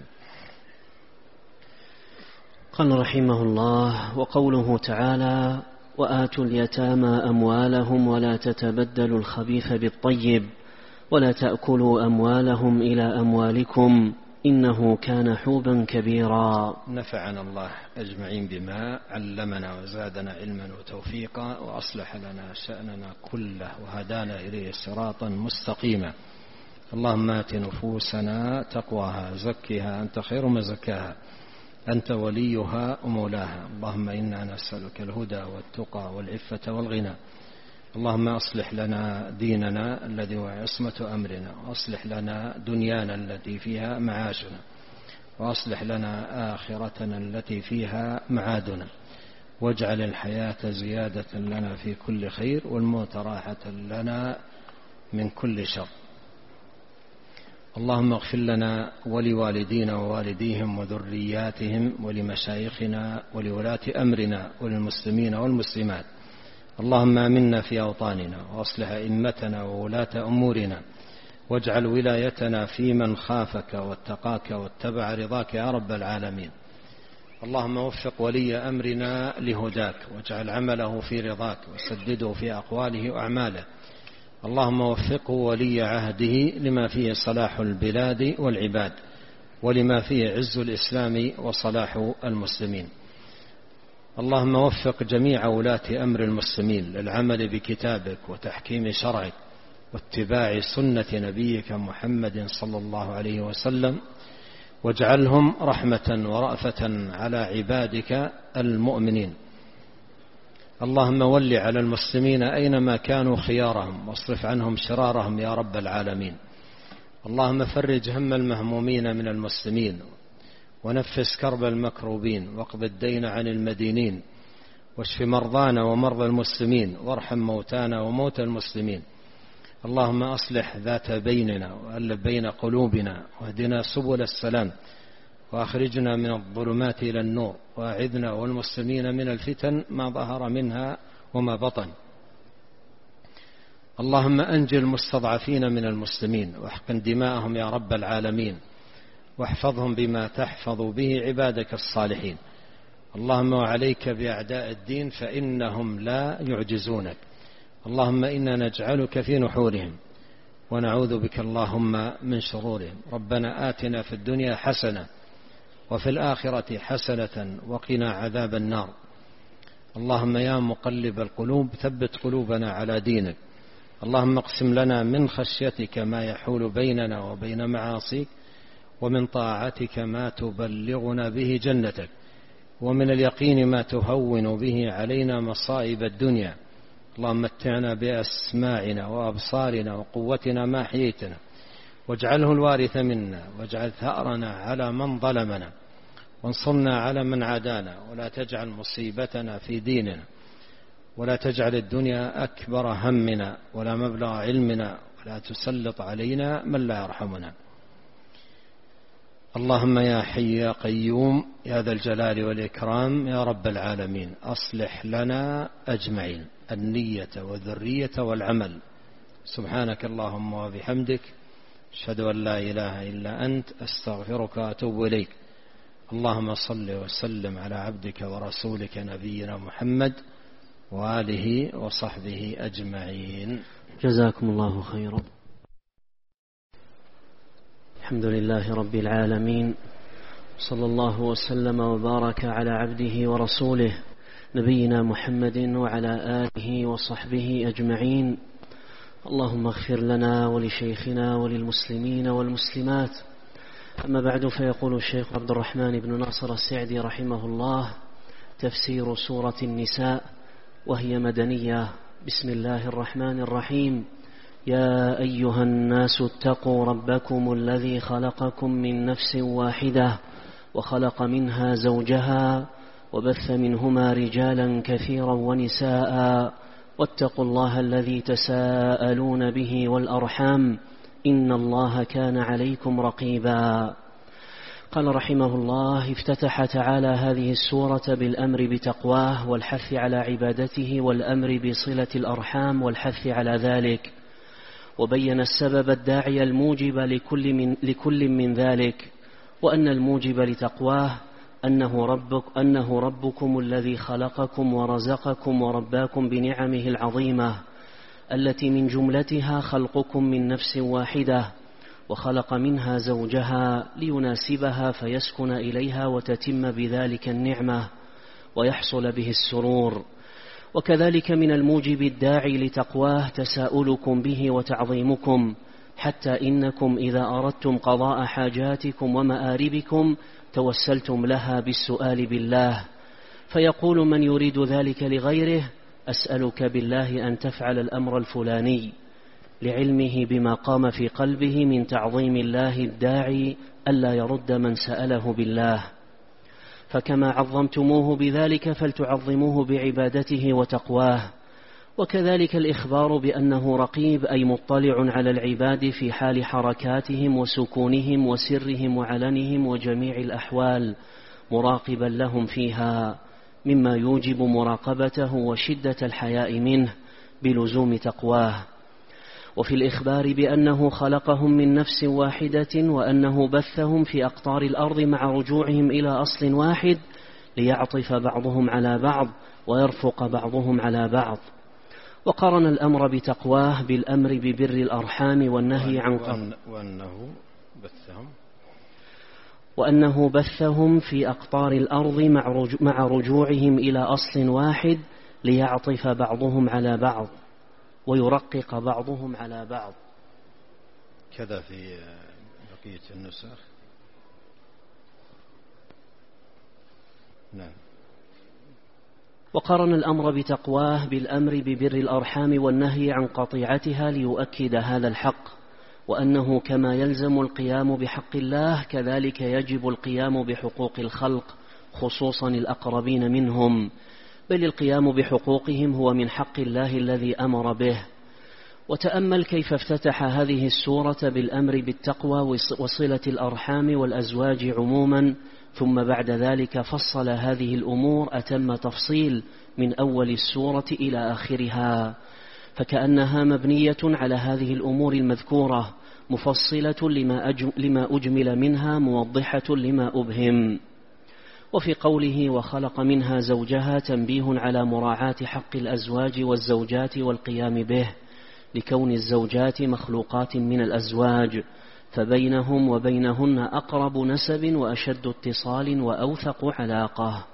قال رحمه الله: وقوله تعالى: وآتوا اليتامى أموالهم ولا تتبدلوا الخبيث بالطيب ولا تأكلوا أموالهم إلى أموالكم إنه كان حوبا كبيرا. نفعنا الله أجمعين بما علمنا وزادنا علما وتوفيقا وأصلح لنا شأننا كله وهدانا إليه صراطا مستقيما. اللهم آت نفوسنا تقواها زكها أنت خير من زكاها أنت وليها ومولاها. اللهم إنا نسألك الهدى والتقى والعفة والغنى. اللهم أصلح لنا ديننا الذي هو عصمة أمرنا، وأصلح لنا دنيانا التي فيها معاشنا، وأصلح لنا آخرتنا التي فيها معادنا، واجعل الحياة زيادة لنا في كل خير والموت راحة لنا من كل شر. اللهم اغفر لنا ولوالدينا ووالديهم وذرياتهم ولمشايخنا ولولاة أمرنا وللمسلمين والمسلمات. اللهم آمنا في أوطاننا وأصلح أئمتنا وولاة أمورنا، واجعل ولايتنا في من خافك واتقاك واتبع رضاك يا رب العالمين. اللهم وفق ولي أمرنا لهداك، واجعل عمله في رضاك، وسدده في أقواله وأعماله. اللهم وفقه ولي عهده لما فيه صلاح البلاد والعباد، ولما فيه عز الإسلام وصلاح المسلمين. اللهم وفق جميع ولاة أمر المسلمين للعمل بكتابك وتحكيم شرعك واتباع سنة نبيك محمد صلى الله عليه وسلم، واجعلهم رحمة ورأفة على عبادك المؤمنين. اللهم ول على المسلمين أينما كانوا خيارهم، واصرف عنهم شرارهم يا رب العالمين. اللهم فرج هم المهمومين من المسلمين، ونفس كرب المكروبين، واقض الدين عن المدينين، واشف مرضانا ومرضى المسلمين، وارحم موتانا وموتى المسلمين. اللهم أصلح ذات بيننا وألف بين قلوبنا، واهدنا سبل السلام، وأخرجنا من الظلمات إلى النور، وأعذنا والمسلمين من الفتن ما ظهر منها وما بطن. اللهم أنجي المستضعفين من المسلمين، واحقن دماءهم يا رب العالمين، واحفظهم بما تحفظ به عبادك الصالحين. اللهم وعليك بأعداء الدين فإنهم لا يعجزونك. اللهم إنا نجعلك في نحورهم، ونعوذ بك اللهم من شرورهم. ربنا آتنا في الدنيا حسنة وفي الآخرة حسنة وقنا عذاب النار. اللهم يا مقلب القلوب ثبت قلوبنا على دينك. اللهم اقسم لنا من خشيتك ما يحول بيننا وبين معاصيك، ومن طاعتك ما تبلغنا به جنتك، ومن اليقين ما تهون به علينا مصائب الدنيا. اللهم متعنا بأسماعنا وأبصارنا وقوتنا ما أحييتنا، واجعله الوارث منا، واجعل ثأرنا على من ظلمنا، وانصرنا على من عادانا، ولا تجعل مصيبتنا في ديننا، ولا تجعل الدنيا أكبر همنا ولا مبلغ علمنا، ولا تسلط علينا من لا يرحمنا. اللهم يا حي يا قيوم يا ذا الجلال والإكرام يا رب العالمين، أصلح لنا أجمعين النية والذرية والعمل. سبحانك اللهم وبحمدك، أشهد أن لا إله إلا أنت، أستغفرك وأتوب إليك. اللهم صل وسلم على عبدك ورسولك نبينا محمد وآله وصحبه أجمعين. جزاكم الله خيرا. الحمد لله رب العالمين، صلى الله وسلم وبارك على عبده ورسوله نبينا محمد وعلى آله وصحبه أجمعين. اللهم اغفر لنا ولشيخنا وللمسلمين والمسلمات. أما بعد، فيقول الشيخ عبد الرحمن بن ناصر السعدي رحمه الله: تفسير سورة النساء وهي مدنية. بسم الله الرحمن الرحيم. يا أيها الناس اتقوا ربكم الذي خلقكم من نفس واحدة وخلق منها زوجها وبث منهما رجالا كثيرا ونساء، واتقوا الله الذي تساءلون به والأرحام إن الله كان عليكم رقيبا. قال رحمه الله: افتتح تعالى هذه السورة بالأمر بتقواه والحث على عبادته والأمر بصلة الأرحام والحث على ذلك، وبين السبب الداعي الموجب لكل من, لكل من ذلك، وأن الموجب لتقواه أنه, ربك أنه ربكم الذي خلقكم ورزقكم ورباكم بنعمه العظيمة التي من جملتها خلقكم من نفس واحدة، وخلق منها زوجها ليناسبها فيسكن إليها وتتم بذلك النعمة ويحصل به السرور. وكذلك من الموجب الداعي لتقواه تساؤلكم به وتعظيمكم، حتى إنكم إذا أردتم قضاء حاجاتكم ومآربكم توسلتم لها بالسؤال بالله، فيقول من يريد ذلك لغيره: أسألك بالله أن تفعل الأمر الفلاني، لعلمه بما قام في قلبه من تعظيم الله الداعي ألا يرد من سأله بالله. فكما عظمتموه بذلك فلتعظموه بعبادته وتقواه. وكذلك الإخبار بأنه رقيب أي مطلع على العباد في حال حركاتهم وسكونهم وسرهم وعلنهم وجميع الأحوال، مراقبا لهم فيها، مما يوجب مراقبته وشدة الحياء منه بلزوم تقواه. وفي الإخبار بأنه خلقهم من نفس واحدة وأنه بثهم في أقطار الأرض مع رجوعهم إلى أصل واحد ليعطف بعضهم على بعض ويرفق بعضهم على بعض. وقرن الأمر بتقواه بالأمر ببر الأرحام والنهي عن وأنه بثهم وأنه بثهم في أقطار الأرض مع رجوعهم إلى أصل واحد ليعطف بعضهم على بعض ويرقق بعضهم على بعض. كذا في بقية النسخ. نعم. وقرن الأمر بتقواه بالأمر ببر الأرحام والنهي عن قطيعتها ليؤكد هذا الحق، وأنه كما يلزم القيام بحق الله كذلك يجب القيام بحقوق الخلق خصوصا الأقربين منهم، بل القيام بحقوقهم هو من حق الله الذي أمر به. وتأمل كيف افتتح هذه السورة بالأمر بالتقوى وصلة الأرحام والأزواج عموما، ثم بعد ذلك فصل هذه الأمور أتم تفصيل من أول السورة إلى آخرها، فكأنها مبنية على هذه الأمور المذكورة، مفصلة لما أجمل منها، موضحة لما أبهم. وفي قوله وخلق منها زوجها تنبيه على مراعاة حق الأزواج والزوجات والقيام به، لكون الزوجات مخلوقات من الأزواج، فبينهم وبينهن أقرب نسب وأشد اتصال وأوثق علاقة.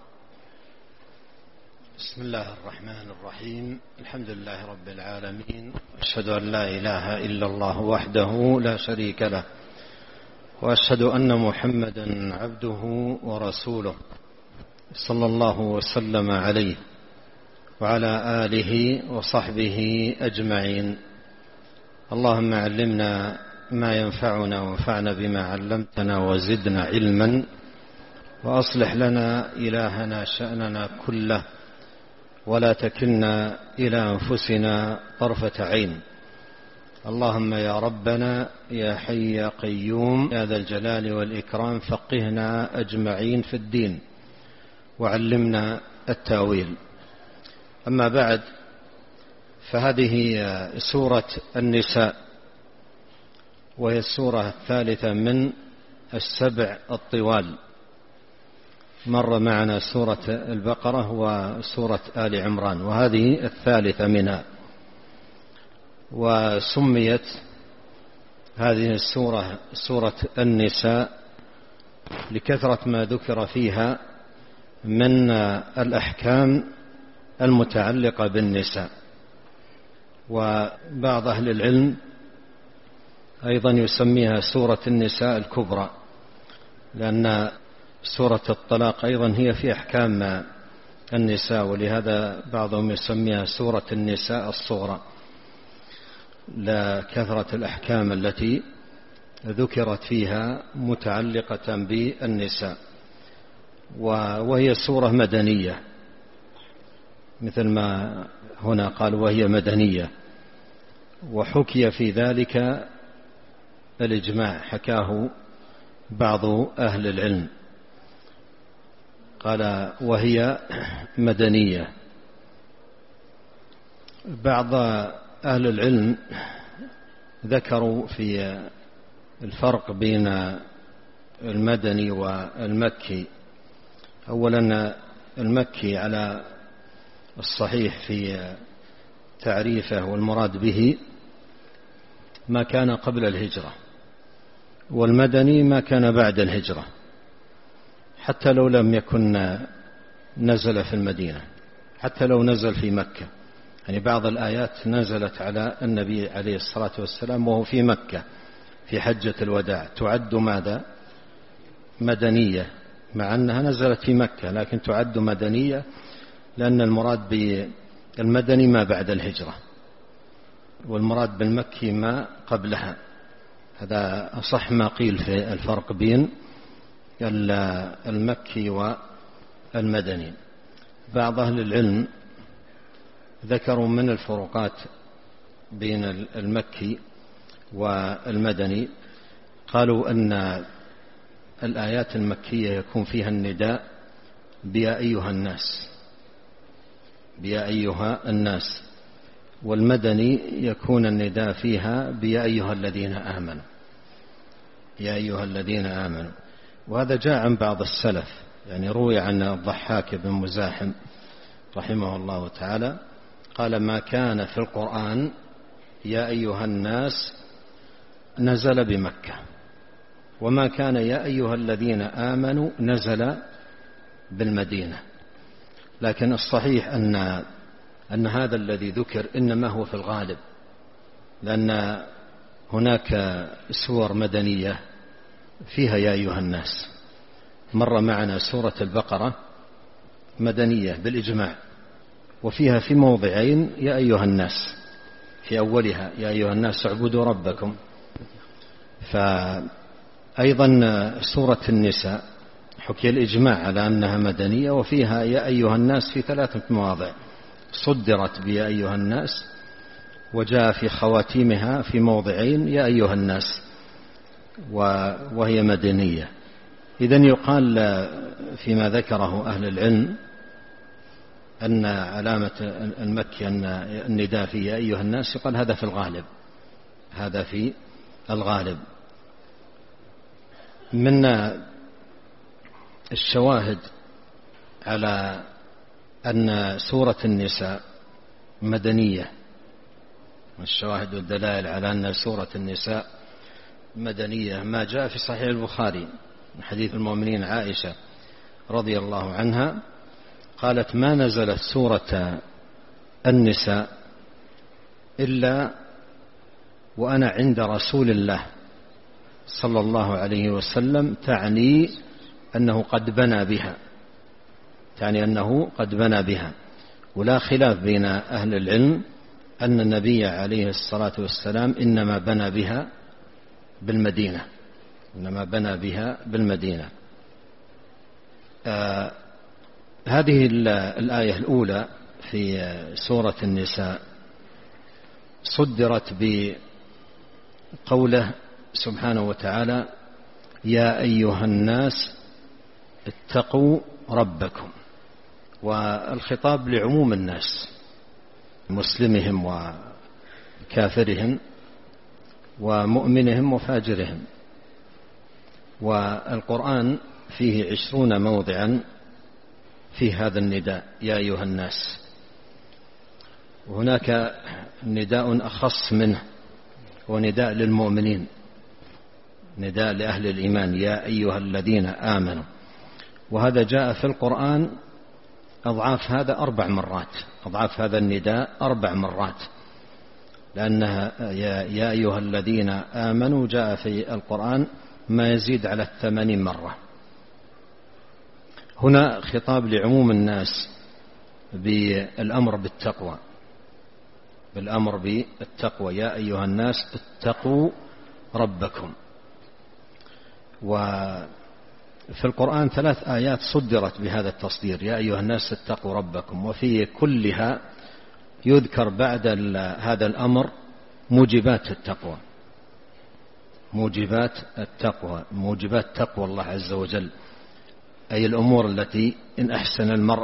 بسم الله الرحمن الرحيم. الحمد لله رب العالمين، أشهد أن لا إله إلا الله وحده لا شريك له، وأشهد أن محمدا عبده ورسوله صلى الله وسلم عليه وعلى آله وصحبه أجمعين. اللهم علمنا ما ينفعنا وانفعنا بما علمتنا وزدنا علما، وأصلح لنا إلهنا شأننا كله، ولا تكلنا إلى أنفسنا طرفة عين. اللهم يا ربنا يا حي يا قيوم يا ذا الجلال والإكرام فقهنا أجمعين في الدين وعلمنا التاويل. أما بعد، فهذه سورة النساء، وهي السورة الثالثة من السبع الطوال. مر معنا سورة البقرة وسورة آل عمران، وهذه الثالثة منها. وسميت هذه السورة سورة النساء لكثرة ما ذكر فيها من الأحكام المتعلقة بالنساء. وبعض أهل العلم أيضا يسميها سورة النساء الكبرى، لأن سورة الطلاق أيضا هي في أحكام النساء، ولهذا بعضهم يسميها سورة النساء الصغرى لكثرة الأحكام التي ذكرت فيها متعلقة بالنساء. وهي سورة مدنية، مثل ما هنا قال وهي مدنية، وحكي في ذلك الإجماع، حكاه بعض أهل العلم، قال وهي مدنية. بعض أهل العلم ذكروا في الفرق بين المدني والمكي. أولا المكي على الصحيح في تعريفه والمراد به ما كان قبل الهجرة، والمدني ما كان بعد الهجرة حتى لو لم يكن نزل في المدينة، حتى لو نزل في مكة. يعني بعض الآيات نزلت على النبي عليه الصلاة والسلام وهو في مكة في حجة الوداع، تعد ماذا؟ مدنية، مع أنها نزلت في مكة لكن تعد مدنية، لأن المراد بالمدني ما بعد الهجرة، والمراد بالمكي ما قبلها. هذا أصح ما قيل في الفرق بين المكي والمدني. بعض أهل العلم ذكروا من الفروقات بين المكي والمدني، قالوا أن الآيات المكية يكون فيها النداء بيا أيها الناس، بيا أيها الناس، والمدني يكون النداء فيها بيا أيها الذين آمنوا، يا أيها الذين آمنوا. وهذا جاء عن بعض السلف، يعني روي عن الضحاك بن مزاحم رحمه الله تعالى قال ما كان في القرآن يا أيها الناس نزل بمكة، وما كان يا أيها الذين آمنوا نزل بالمدينة. لكن الصحيح أن أن هذا الذي ذكر إنما هو في الغالب، لأن هناك سور مدنية فيها يا أيها الناس. مر معنا سورة البقرة مدنية بالإجماع، وفيها في موضعين يا أيها الناس، في أولها يا أيها الناس اعبدوا ربكم. فأيضا سورة النساء حكي الإجماع على أنها مدنية، وفيها يا أيها الناس في ثلاثة مواضع صدرت بيا أيها الناس، وجاء في خواتيمها في موضعين يا أيها الناس وهي مدنية. إذن يقال فيما ذكره أهل العلم أن علامة المكي أن النداء في يا أيها الناس، يقال هذا في الغالب، هذا في الغالب. من الشواهد على أن سورة النساء مدنية، والشواهد والدلائل على أن سورة النساء مدنية ما جاء في صحيح البخاري من حديث المؤمنين عائشة رضي الله عنها قالت ما نزلت سورة النساء إلا وأنا عند رسول الله صلى الله عليه وسلم، تعني أنه قد بنى بها، تعني أنه قد بنى بها. ولا خلاف بين أهل العلم أن النبي عليه الصلاة والسلام إنما بنى بها بالمدينة، إنما بنى بها بالمدينة. آه هذه الآية الأولى في سورة النساء صدرت بقوله سبحانه وتعالى يا أيها الناس اتقوا ربكم، والخطاب لعموم الناس مسلمهم وكافرهم ومؤمنهم وفاجرهم. والقرآن فيه عشرون موضعا في هذا النداء يا أيها الناس، وهناك نداء أخص منه ونداء للمؤمنين، نداء لأهل الإيمان يا أيها الذين آمنوا. وهذا جاء في القرآن أضعاف هذا أربع مرات، أضعاف هذا النداء أربع مرات، لأنها يا أيها الذين آمنوا جاء في القرآن ما يزيد على الثمانين مرة. هنا خطاب لعموم الناس بالأمر بالتقوى، بالأمر بالتقوى يا أيها الناس اتقوا ربكم. وفي القرآن ثلاث آيات صدرت بهذا التصدير يا أيها الناس اتقوا ربكم، وفي كلها يذكر بعد هذا الأمر موجبات التقوى، موجبات التقوى، موجبات تقوى الله عز وجل، أي الأمور التي إن أحسن المرء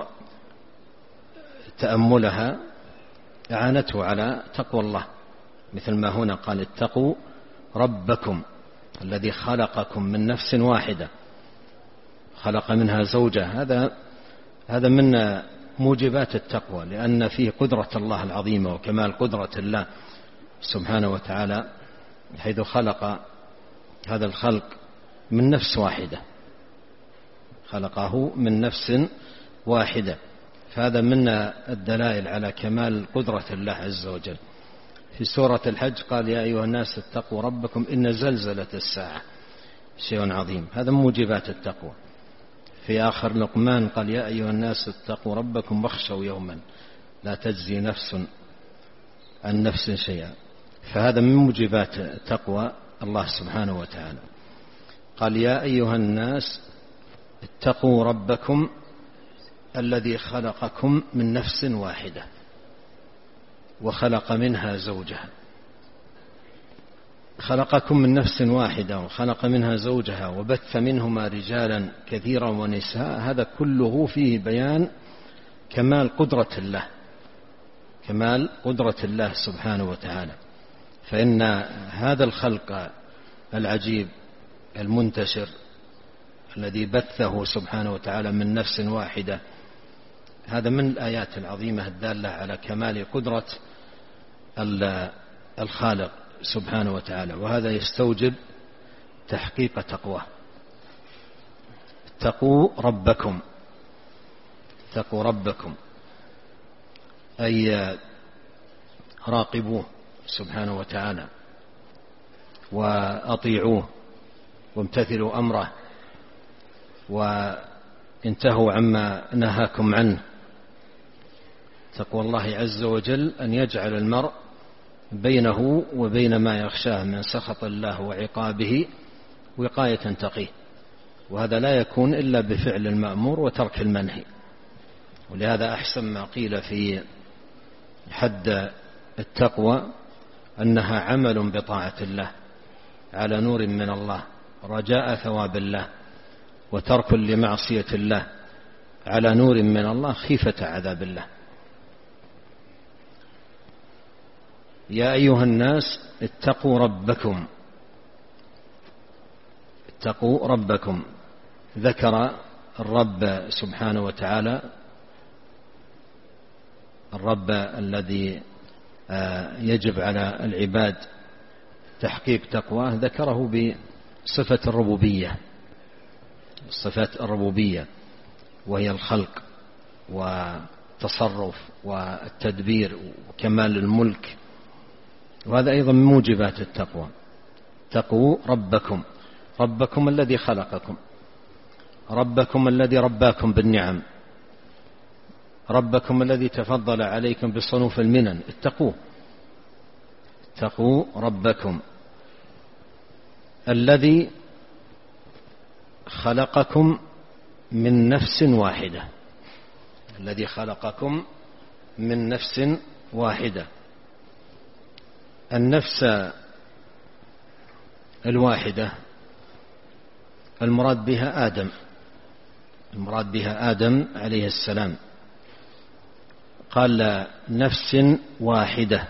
تأملها أعانته على تقوى الله، مثل ما هنا قال اتقوا ربكم الذي خلقكم من نفس واحدة خلق منها زوجها. هذا هذا من موجبات التقوى، لأن فيه قدرة الله العظيمة وكمال قدرة الله سبحانه وتعالى، حيث خلق هذا الخلق من نفس واحدة، خلقه من نفس واحدة. فهذا من الدلائل على كمال قدرة الله عز وجل. في سورة الحج قال يا أيها الناس اتقوا ربكم إن زلزلة الساعة شيء عظيم، هذا من موجبات التقوى. في آخر لقمان قال يا أيها الناس اتقوا ربكم واخشوا يوما لا تجزي نفس عن نفس شيئا، فهذا من موجبات تقوى الله سبحانه وتعالى. قال يا أيها الناس اتقوا ربكم الذي خلقكم من نفس واحدة وخلق منها زوجها. خلقكم من نفس واحدة وخلق منها زوجها وبث منهما رجالا كثيرا ونساء، هذا كله فيه بيان كمال قدرة الله، كمال قدرة الله سبحانه وتعالى. فإن هذا الخلق العجيب المنتشر الذي بثه سبحانه وتعالى من نفس واحدة، هذا من الآيات العظيمة الدالة على كمال قدرة الخالق سبحانه وتعالى، وهذا يستوجب تحقيق تقواه. اتقوا ربكم، اتقوا ربكم أي راقبوه سبحانه وتعالى وأطيعوه وامتثلوا أمره وانتهوا عما نهاكم عنه. تقوى الله عز وجل أن يجعل المرء بينه وبين ما يخشاه من سخط الله وعقابه وقاية تقيه، وهذا لا يكون إلا بفعل المأمور وترك المنهي. ولهذا أحسن ما قيل في حد التقوى أنها عمل بطاعة الله على نور من الله رجاء ثواب الله، وترك لمعصية الله على نور من الله خيفة عذاب الله. يا أيها الناس اتقوا ربكم، اتقوا ربكم، ذكر الرب سبحانه وتعالى الرب الذي يجب على العباد تحقيق تقواه، ذكره بصفة الربوبية، صفة الربوبية وهي الخلق والتصرف والتدبير وكمال الملك، وهذا أيضا من موجبات التقوى. اتقوا ربكم، ربكم الذي خلقكم، ربكم الذي رباكم بالنعم، ربكم الذي تفضل عليكم بصنوف المنن، اتقوه. اتقوا ربكم الذي خلقكم من نفس واحدة، الذي خلقكم من نفس واحدة. النفس الواحدة المراد بها آدم، المراد بها آدم عليه السلام. قال نفس واحدة،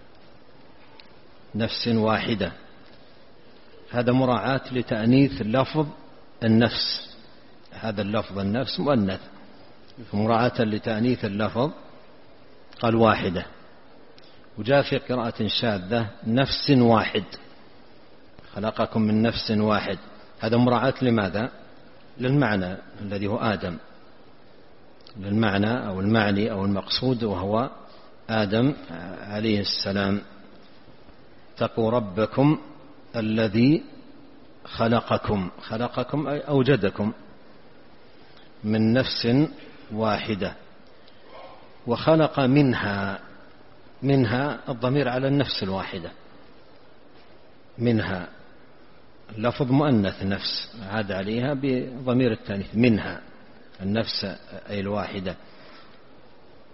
نفس واحدة، هذا مراعاة لتأنيث لفظ النفس، هذا اللفظ النفس مؤنث، مراعاة لتأنيث اللفظ قال واحدة. وجاء في قراءة شاذة نفس واحد، خلقكم من نفس واحد، هذا مراعاة لماذا؟ للمعنى الذي هو آدم، للمعنى أو المعني أو المقصود وهو آدم عليه السلام. اتقوا ربكم الذي خلقكم، خلقكم أي أوجدكم من نفس واحدة وخلق منها، منها الضمير على النفس الواحدة، منها لفظ مؤنث نفس عاد عليها بضمير التانيث، منها النفس أي الواحدة،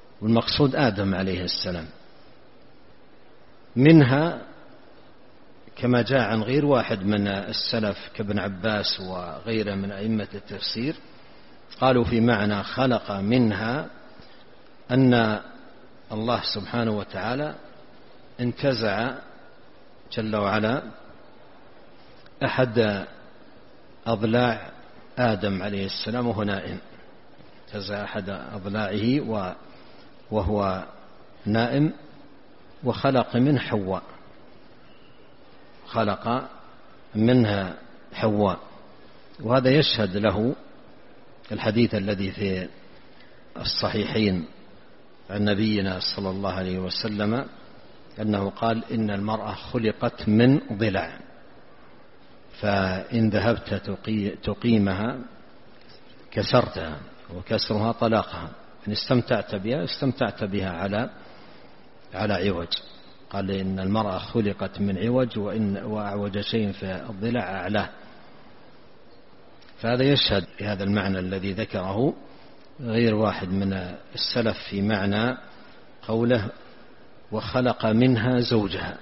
والمقصود آدم عليه السلام. منها كما جاء عن غير واحد من السلف كابن عباس وغيره من أئمة التفسير، قالوا في معنى خلق منها أن الله سبحانه وتعالى انتزع جل وعلا أحد أضلاع آدم عليه السلام وهو نائم، انتزع أحد أضلاعه وهو نائم، وخلق منه حواء، خلق منها حواء. وهذا يشهد له الحديث الذي في الصحيحين عن نبينا صلى الله عليه وسلم أنه قال إن المرأة خلقت من ضلع، فإن ذهبت تقيمها كسرتها، وكسرها طلاقها، إن استمتعت بها استمتعت بها على على عوج. قال إن المرأة خلقت من عوج، وإن وأعوج شيء في الضلع أعلاه. فهذا يشهد بهذا المعنى الذي ذكره غير واحد من السلف في معنى قوله وخلق منها زوجها.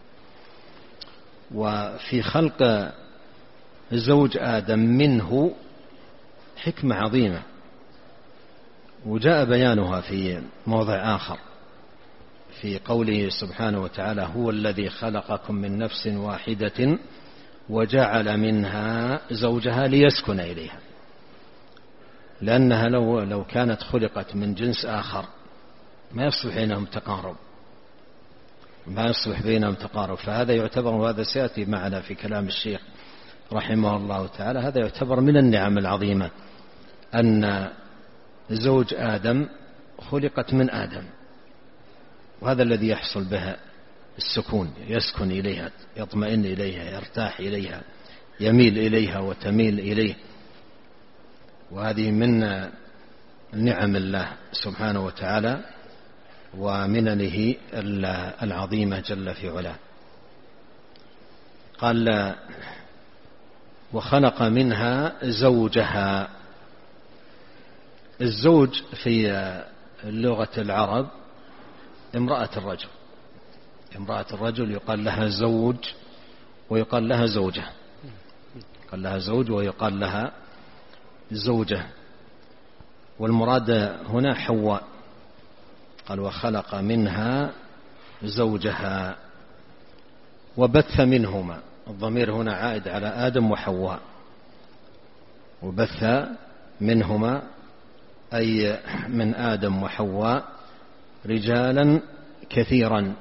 وفي خلق زوج آدم منه حكمة عظيمة، وجاء بيانها في موضع آخر في قوله سبحانه وتعالى هو الذي خلقكم من نفس واحدة وجعل منها زوجها ليسكن إليها، لأنها لو, لو كانت خلقت من جنس آخر ما يصلح بينهم تقارب، ما يصلح بينهم تقارب. فهذا يعتبر، وهذا سيأتي معنا في كلام الشيخ رحمه الله تعالى، هذا يعتبر من النعم العظيمة أن زوج آدم خلقت من آدم، وهذا الذي يحصل بها السكون، يسكن إليها، يطمئن إليها، يرتاح إليها، يميل إليها وتميل إليه. وهذه من نعم الله سبحانه وتعالى ومننه العظيمة جل في علاه. قال وخلق منها زوجها. الزوج في لغة العرب امرأة الرجل، امرأة الرجل يقال لها زوج ويقال لها زوجة، يقال لها زوج ويقال لها زوجة. والمراد هنا حواء، قال وخلق منها زوجها وبث منهما، الضمير هنا عائد على آدم وحواء، وبث منهما أي من آدم وحواء رجالا كثيرا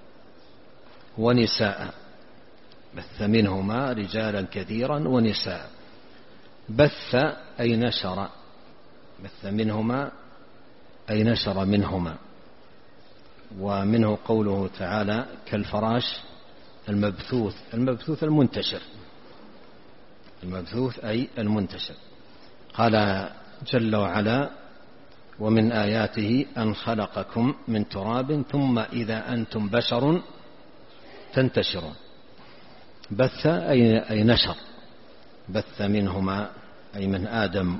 ونساء، بث منهما رجالا كثيرا ونساء. بث أي نشر، بث منهما أي نشر منهما. ومنه قوله تعالى كالفراش المبثوث، المبثوث المنتشر، المبثوث أي المنتشر. قال جل وعلا ومن آياته أن خلقكم من تراب ثم إذا أنتم بشر تنتشرون. بث أي نشر، بث منهما أي من آدم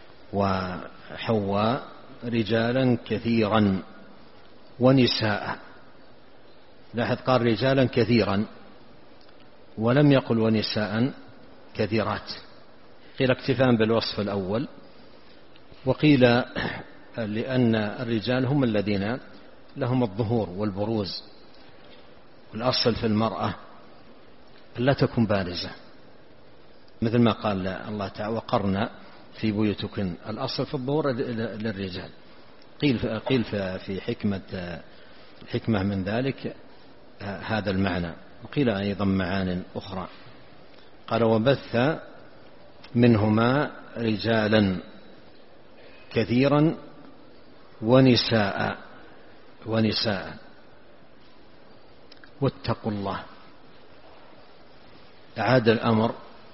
وحواء رجالا كثيرا ونساء. لاحظ قال رجالا كثيرا ولم يقل ونساء كثيرات، قيل اكتفاء بالوصف الأول، وقيل لأن الرجال هم الذين لهم الظهور والبروز، والأصل في المرأة لا تكون بارزة، مثل ما قال الله تعالى وقرن في بيوتكن، الأصل في الظهور للرجال. قيل قيل في حكمة الحكمة من ذلك هذا المعنى، وقيل أيضا معان أخرى. قال وبث منهما رجالا كثيرا ونساء ونساء واتقوا الله. أعاد الأمر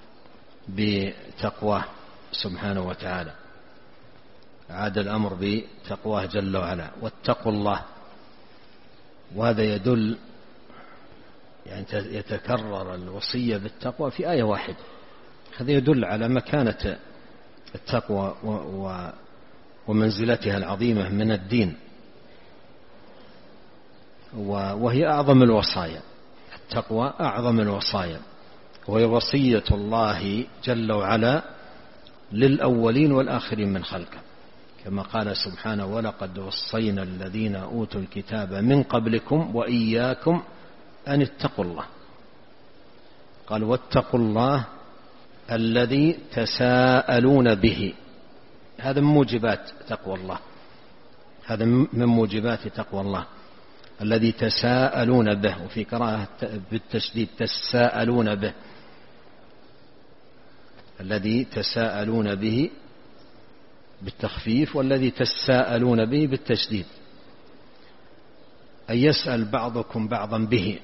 بتقواه سبحانه وتعالى، أعاد الأمر بتقواه جل وعلا، واتقوا الله. وهذا يدل، يعني يتكرر الوصية بالتقوى في آية واحدة، هذا يدل على مكانة التقوى ومنزلتها العظيمة من الدين، وهي أعظم الوصايا. التقوى أعظم الوصايا، وهي وصية الله جل وعلا للأولين والآخرين من خلقه، كما قال سبحانه: ولقد وصينا الذين أوتوا الكتاب من قبلكم وإياكم أن اتقوا الله. قال: واتقوا الله الذي تساءلون به. هذا من موجبات تقوى الله، هذا من موجبات تقوى الله، الذي تساءلون به، وفي قراءة بالتشديد تساءلون به، الذي تساءلون به بالتخفيف، والذي تساءلون به بالتشديد، أن يسأل بعضكم بعضا به.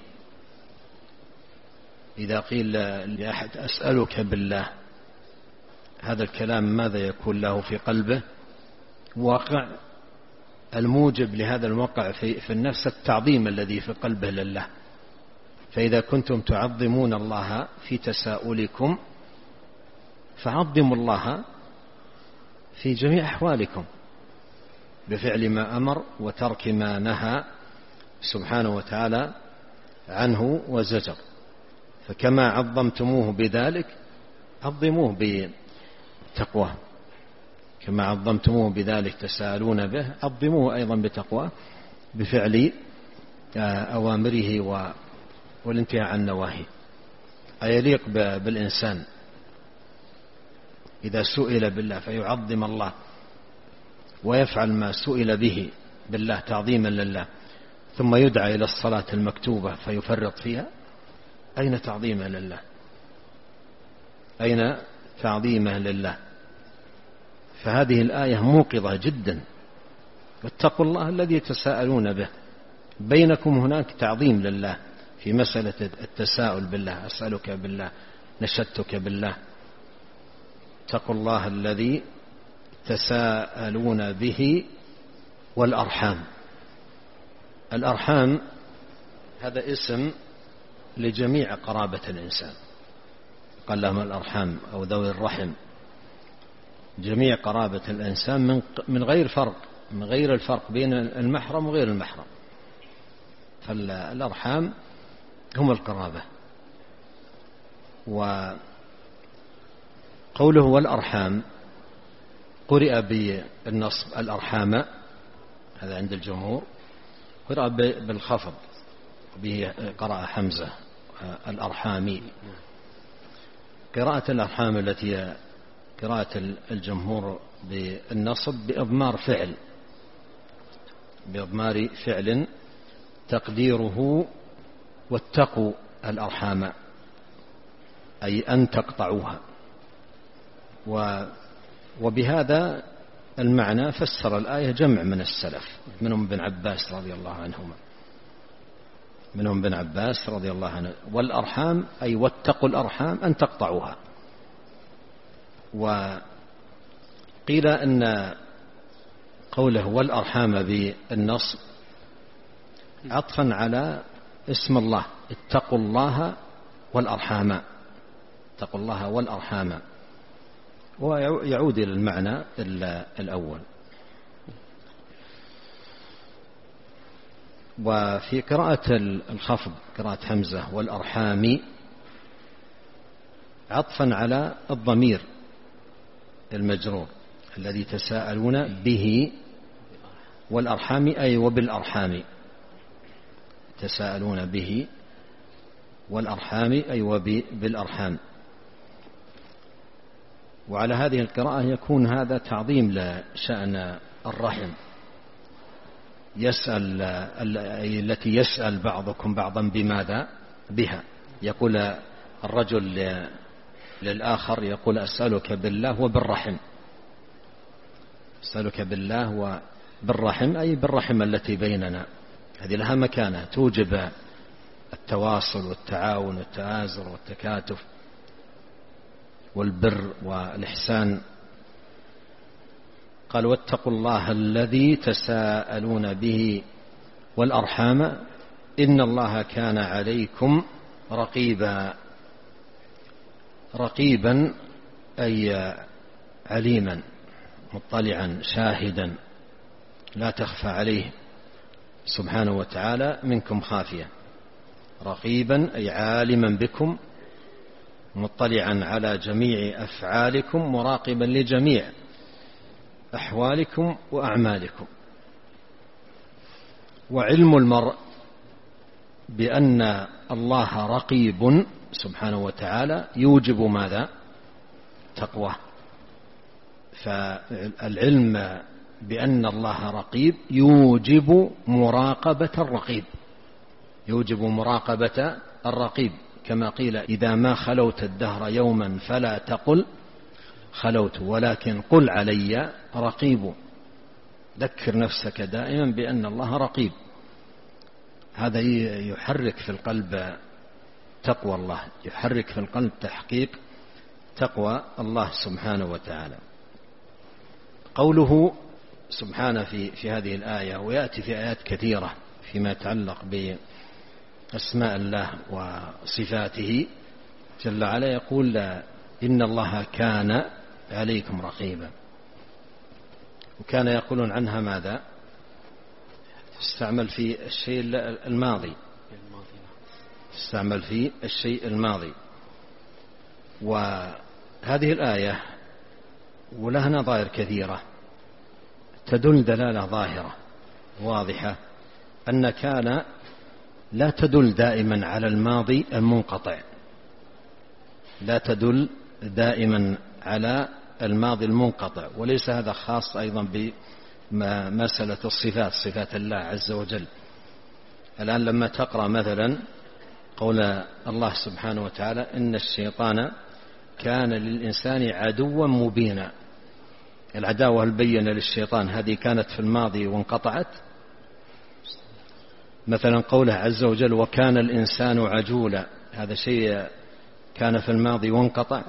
إذا قيل لأحد: أسألك بالله، هذا الكلام ماذا يكون له في قلبه؟ واقع الموجب لهذا الوقع في, في النفس التعظيم الذي في قلبه لله. فإذا كنتم تعظمون الله في تساؤلكم فعظموا الله في جميع أحوالكم بفعل ما أمر وترك ما نهى سبحانه وتعالى عنه وزجر. فكما عظمتموه بذلك عظموه بتقواه، كما عظمتموه بذلك تساءلون به عظموه أيضا بتقواه بفعل أوامره والانتهاء عن نواهيه. أيليق بالإنسان إذا سئل بالله فيعظم الله ويفعل ما سئل به بالله تعظيما لله، ثم يدعى إلى الصلاة المكتوبة فيفرط فيها؟ أين تعظيمه لله؟ أين تعظيمه لله؟ فهذه الآية موقظة جدا. واتقوا الله الذي تساءلون به. بينكم هناك تعظيم لله في مسألة التساؤل بالله: أسألك بالله، نشدتك بالله. اتقوا الله الذي تساءلون به. والأرحام، الأرحام هذا اسم لجميع قرابة الإنسان، قال لهم الأرحام أو ذوي الرحم، جميع قرابة الإنسان من غير فرق، من غير الفرق بين المحرم وغير المحرم. فالأرحام هم القرابة. وقوله والأرحام قرئ بالنصب الأرحام، هذا عند الجمهور، قرأ بالخفض، به قرأ حمزة الأرحامي. قراءة الأرحام التي هي قراءة الجمهور بالنصب بإضمار فعل، بإضمار فعل تقديره واتقوا الأرحام، أي أن تقطعوها. وبهذا المعنى فسر الآية جمع من السلف، منهم ابن عباس رضي الله عنهما، منهم ابن عباس رضي الله عنه. والأرحام أي واتقوا الأرحام أن تقطعوها. وقيل أن قوله والأرحام بالنصب عطفا على اسم الله: اتقوا الله والأرحام، اتقوا الله والأرحام، ويعود إلى المعنى الأول. وفي قراءة الخفض قراءة حمزة والأرحام عطفا على الضمير المجرور الذي تساءلون به، والأرحام أي وبالأرحام، تساءلون به والأرحام أي وبالأرحام. وعلى هذه القراءة يكون هذا تعظيم لشأن الرحم، يسأل التي يسأل بعضكم بعضا بماذا؟ بها. يقول الرجل للآخر، يقول أسألك بالله وبالرحم، أسألك بالله وبالرحم أي بالرحم التي بيننا، هذه لها مكانة توجب التواصل والتعاون والتآزر والتكاتف والبر والإحسان. قال واتقوا الله الذي تساءلون به والأرحام إن الله كان عليكم رقيبا. رقيبا أي عليما مطلعا شاهدا، لا تخفى عليه سبحانه وتعالى منكم خافية. رقيبا أي عالما بكم، مطلعا على جميع أفعالكم، مراقبا لجميع أحوالكم وأعمالكم. وعلم المرء بأن الله رقيب سبحانه وتعالى يوجب ماذا؟ تقواه. فالعلم بأن الله رقيب يوجب مراقبة الرقيب، يوجب مراقبة الرقيب، كما قيل: إذا ما خلوت الدهر يوما فلا تقل خلوت، ولكن قل علي رقيب. ذكر نفسك دائما بأن الله رقيب. هذا يحرك في القلب تقوى الله، يحرك في القلب تحقيق تقوى الله سبحانه وتعالى. قوله سبحانه في, في هذه الآية، ويأتي في آيات كثيرة فيما يتعلق بأسماء الله وصفاته جل وعلا، يقول: إن الله كان عليكم رقيبا. وكان يقولون عنها ماذا؟ استعمل في الشيء الماضي، استعمل في الشيء الماضي. وهذه الآية ولها نظائر كثيرة تدل دلالة ظاهرة واضحة أن كان لا تدل دائما على الماضي المنقطع، لا تدل دائما على الماضي المنقطع. وليس هذا خاص أيضا بمسألة الصفات، صفات الله عز وجل. الآن لما تقرأ مثلا قول الله سبحانه وتعالى: إن الشيطان كان للإنسان عدوا مبينا، العداوة البينة للشيطان هذه كانت في الماضي وانقطعت. مثلا قوله عز وجل: وكان الإنسان عجولا، هذا شيء كان في الماضي وانقطع.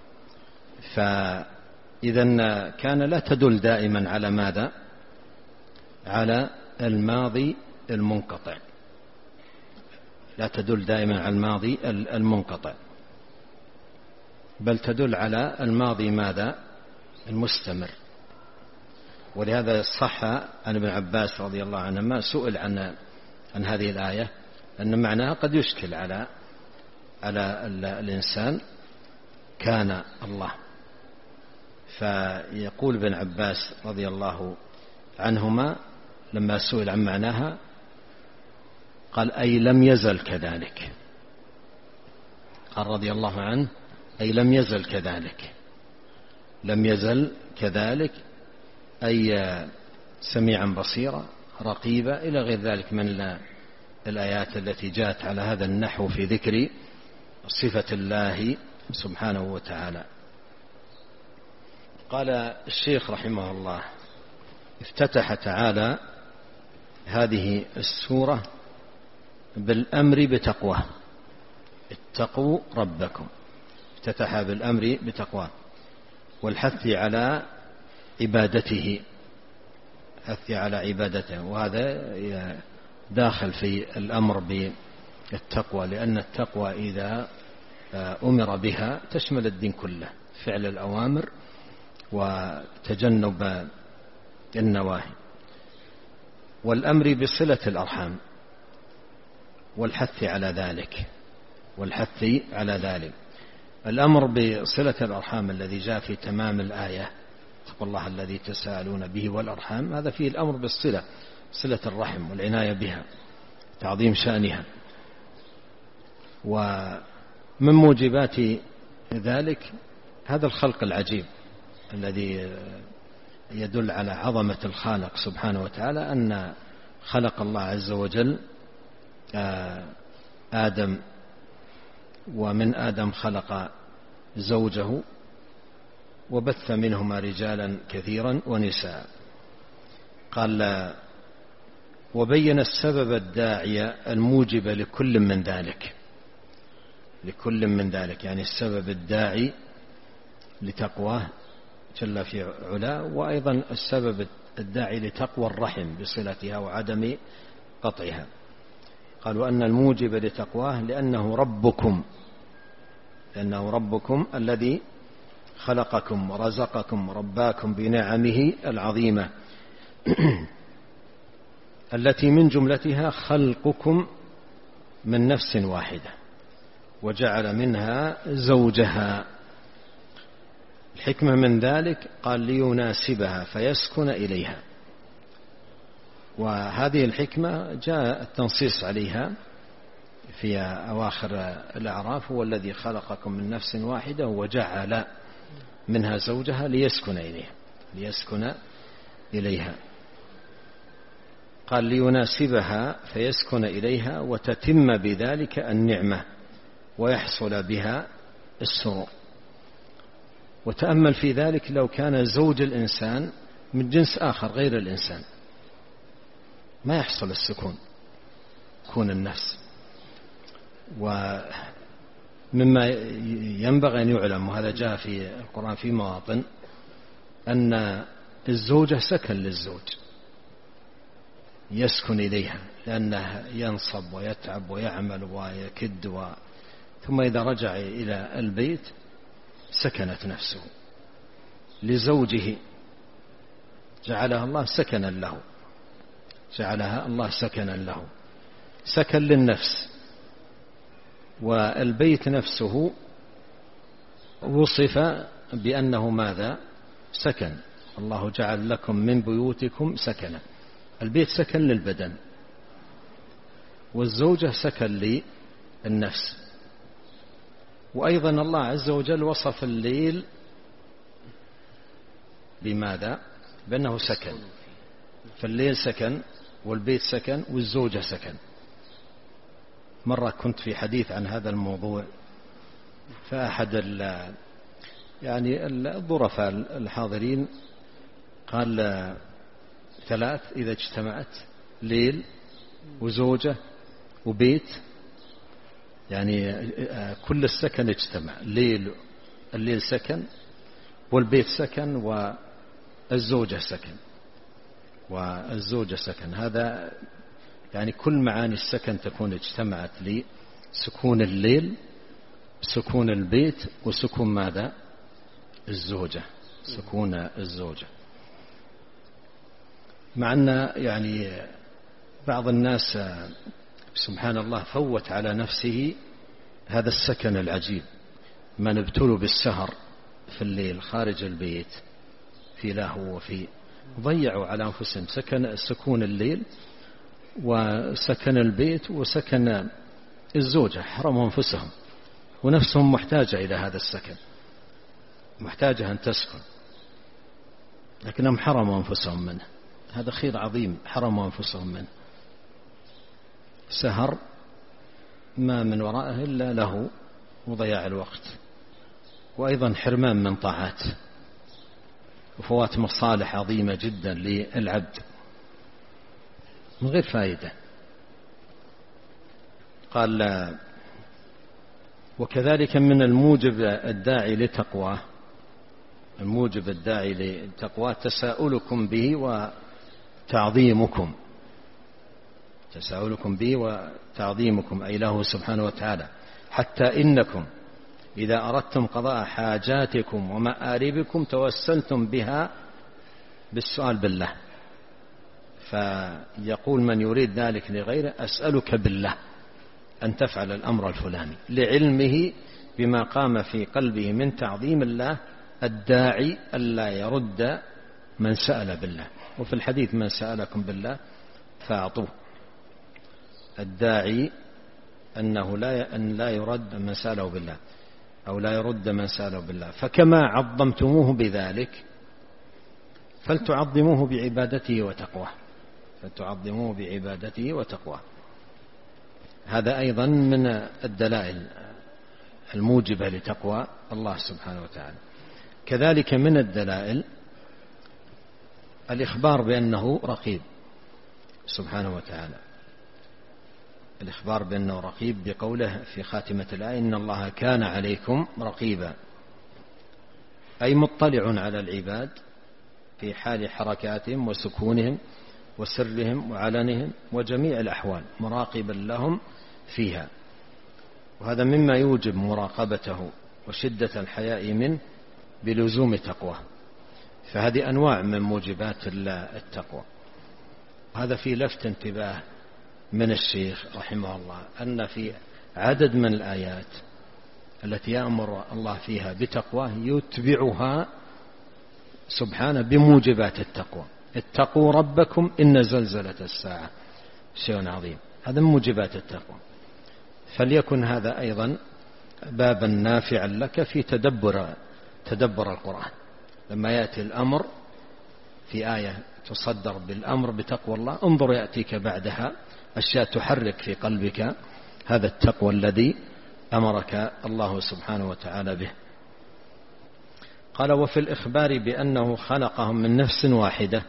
فإذا كان لا تدل دائما على ماذا؟ على الماضي المنقطع، لا تدل دائما على الماضي المنقطع، بل تدل على الماضي ماذا؟ المستمر. ولهذا صح عن ابن عباس رضي الله عنهما سئل عن عن هذه الآية أن معناها قد يشكل على على الإنسان كان الله. فيقول ابن عباس رضي الله عنهما لما سئل عن معناها قال: أي لم يزل كذلك. قال رضي الله عنه: أي لم يزل كذلك، لم يزل كذلك، أي سميعا بصيرا رقيبا، إلى غير ذلك من الآيات التي جاءت على هذا النحو في ذكر صفة الله سبحانه وتعالى. قال الشيخ رحمه الله: افتتح تعالى هذه السورة بالأمر بتقواه، اتقوا ربكم، افتتح بالأمر بتقواه والحث على عبادته، حث على عبادته. وهذا داخل في الأمر بالتقوى، لأن التقوى إذا أمر بها تشمل الدين كله، فعل الأوامر وتجنب النواهي. والأمر بصلة الأرحام والحث على ذلك، والحث على ذلك. الأمر بصلة الأرحام الذي جاء في تمام الآية: اتقوا الله الذي تساءلون به والأرحام، هذا فيه الأمر بالصلة، صلة الرحم والعناية بها، تعظيم شأنها. ومن موجبات ذلك هذا الخلق العجيب الذي يدل على عظمة الخالق سبحانه وتعالى، أن خلق الله عز وجل آدم، ومن آدم خلق زوجه وبث منهما رجالا كثيرا ونساء. قال: وبين السبب الداعي الموجب لكل من ذلك، لكل من ذلك يعني السبب الداعي لتقواه جل في علاه، وأيضا السبب الداعي لتقوى الرحم بصلتها وعدم قطعها. قالوا أن الموجب لتقواه لأنه ربكم، لأنه ربكم الذي خلقكم ورزقكم ورباكم بنعمه العظيمة التي من جملتها خلقكم من نفس واحدة وجعل منها زوجها. الحكمة من ذلك قال ليناسبها فيسكن إليها، وهذه الحكمة جاء التنصيص عليها في أواخر الأعراف: هو الذي خلقكم من نفس واحدة وجعل منها زوجها ليسكن إليها ليسكن إليها قال ليناسبها فيسكن إليها وتتم بذلك النعمة ويحصل بها السرور. وتأمل في ذلك لو كان زوج الإنسان من جنس آخر غير الإنسان ما يحصل السكون، كون النفس. ومما ينبغي أن يعلم، وهذا جاء في القرآن في مواطن، أن الزوجة سكن للزوج يسكن إليها، لأنه ينصب ويتعب ويعمل ويكد و... ثم إذا رجع إلى البيت سكنت نفسه لزوجه، جعلها الله سكنا له جعلها الله سكنا له سكن للنفس. والبيت نفسه وصف بأنه ماذا؟ سكن. الله جعل لكم من بيوتكم سكنا. البيت سكن للبدن، والزوجة سكن للنفس. وأيضا الله عز وجل وصف الليل بماذا؟ بأنه سكن. فالليل سكن والبيت سكن والزوجة سكن. مرة كنت في حديث عن هذا الموضوع، فأحد ال يعني الظرفاء الحاضرين قال ثلاث إذا اجتمعت: ليل وزوجة وبيت، يعني كل السكن اجتمع. ليل الليل سكن والبيت سكن والزوجة سكن والزوجة سكن. هذا يعني كل معاني السكن تكون اجتمعت لسكون الليل، سكون البيت، وسكون ماذا؟ الزوجة، سكون الزوجة. مع أن يعني بعض الناس سبحان الله فوت على نفسه هذا السكن العجيب. من ابتلوا بالسهر في الليل خارج البيت في لهو وفي ضيعوا على أنفسهم سكن سكون الليل وسكن البيت وسكن الزوجة، حرموا أنفسهم، ونفسهم محتاجة إلى هذا السكن، محتاجة أن تسكن، لكنهم حرموا أنفسهم منه. هذا خير عظيم حرموا أنفسهم منه. سهر ما من وراءه إلا له وضياع الوقت، وأيضا حرمان من طاعات وفوات مصالح عظيمة جدا للعبد من غير فائدة. قال: وكذلك من الموجب الداعي لتقواه الموجب الداعي لتقواه تساؤلكم به وتعظيمكم تساؤلكم به وتعظيمكم أي له سبحانه وتعالى، حتى إنكم إذا أردتم قضاء حاجاتكم ومآربكم توسلتم بها بالسؤال بالله. فيقول من يريد ذلك لغيره: أسألك بالله أن تفعل الأمر الفلاني، لعلمه بما قام في قلبه من تعظيم الله الداعي ألا يرد من سأل بالله. وفي الحديث: من سألكم بالله فأعطوه. الداعي أنه لا أن لا يرد من سأله بالله أو لا يرد من سأله بالله. فكما عظمتموه بذلك فلتعظموه بعبادته وتقواه فلتعظموه بعبادته وتقواه. هذا أيضا من الدلائل الموجبة لتقوى الله سبحانه وتعالى. كذلك من الدلائل الإخبار بأنه رقيب سبحانه وتعالى، الإخبار بأنه رقيب بقوله في خاتمة الآية: إن الله كان عليكم رقيبا، أي مطلع على العباد في حال حركاتهم وسكونهم وسرهم وعلنهم وجميع الأحوال، مراقبا لهم فيها. وهذا مما يوجب مراقبته وشدة الحياء منه بلزوم تقواه. فهذه أنواع من موجبات التقوى. هذا في لفت انتباه من الشيخ رحمه الله أن في عدد من الآيات التي يأمر الله فيها بتقواه يتبعها سبحانه بموجبات التقوى. اتقوا ربكم إن زلزلة الساعة شيء عظيم، هذا من موجبات التقوى. فليكن هذا أيضا بابا نافعا لك في تدبر تدبر القرآن. لما يأتي الأمر في آية تصدر بالأمر بتقوى الله، انظر يأتيك بعدها أشياء تحرك في قلبك هذا التقوى الذي أمرك الله سبحانه وتعالى به. قال: وفي الإخبار بأنه خلقهم من نفس واحدة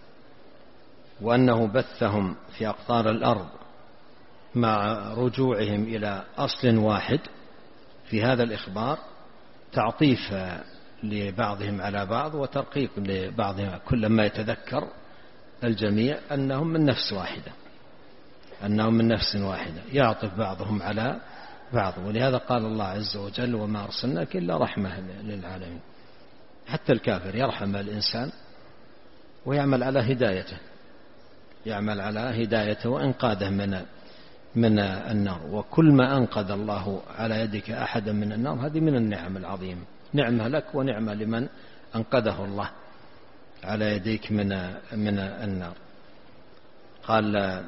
وأنه بثهم في أقطار الأرض مع رجوعهم إلى أصل واحد، في هذا الإخبار تعطيف لبعضهم على بعض وترقيق لبعضهم، كلما يتذكر الجميع أنهم من نفس واحدة أنهم من نفس واحدة يعطف بعضهم على بعض. ولهذا قال الله عز وجل: وما أرسلناك إلا رحمة للعالمين. حتى الكافر يرحم الإنسان ويعمل على هدايته يعمل على هدايته وإنقاذه من من النار. وكل ما أنقذ الله على يدك أحدا من النار هذه من النعم العظيمة، نعمة لك ونعمة لمن أنقذه الله على يديك من من النار. قال: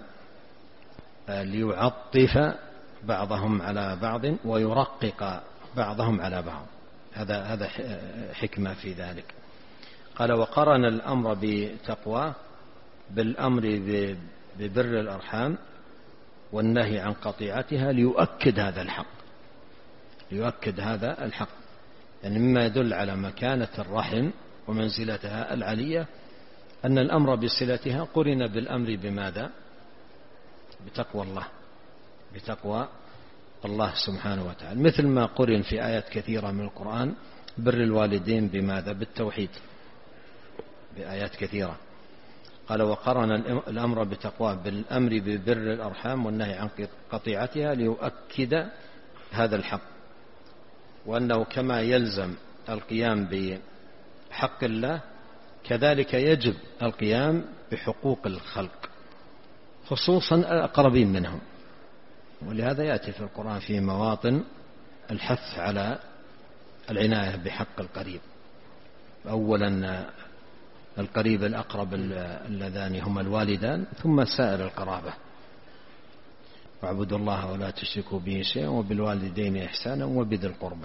ليعطف بعضهم على بعض ويرقق بعضهم على بعض، هذا هذا حكمة في ذلك. قال: وقرن الأمر بتقواه بالأمر ببر الأرحام والنهي عن قطيعتها ليؤكد هذا الحق ليؤكد هذا الحق يعني مما يدل على مكانة الرحم ومنزلتها العلية أن الأمر بصلتها قرن بالأمر بماذا؟ بتقوى الله بتقوى الله سبحانه وتعالى، مثل ما قرن في آيات كثيرة من القرآن بر الوالدين بماذا؟ بالتوحيد بآيات كثيرة. قال: وقرن الأمر بتقوى بالأمر ببر الأرحام والنهي عن قطيعتها ليؤكد هذا الحق، وأنه كما يلزم القيام بحق الله كذلك يجب القيام بحقوق الخلق خصوصا الأقربين منهم. ولهذا يأتي في القرآن في مواطن الحث على العناية بحق القريب، أولا القريب الأقرب اللذان هما الوالدان، ثم سائر القرابة. واعبدوا الله ولا تشركوا به شيئا وبالوالدين إحسانا وبذي القربى.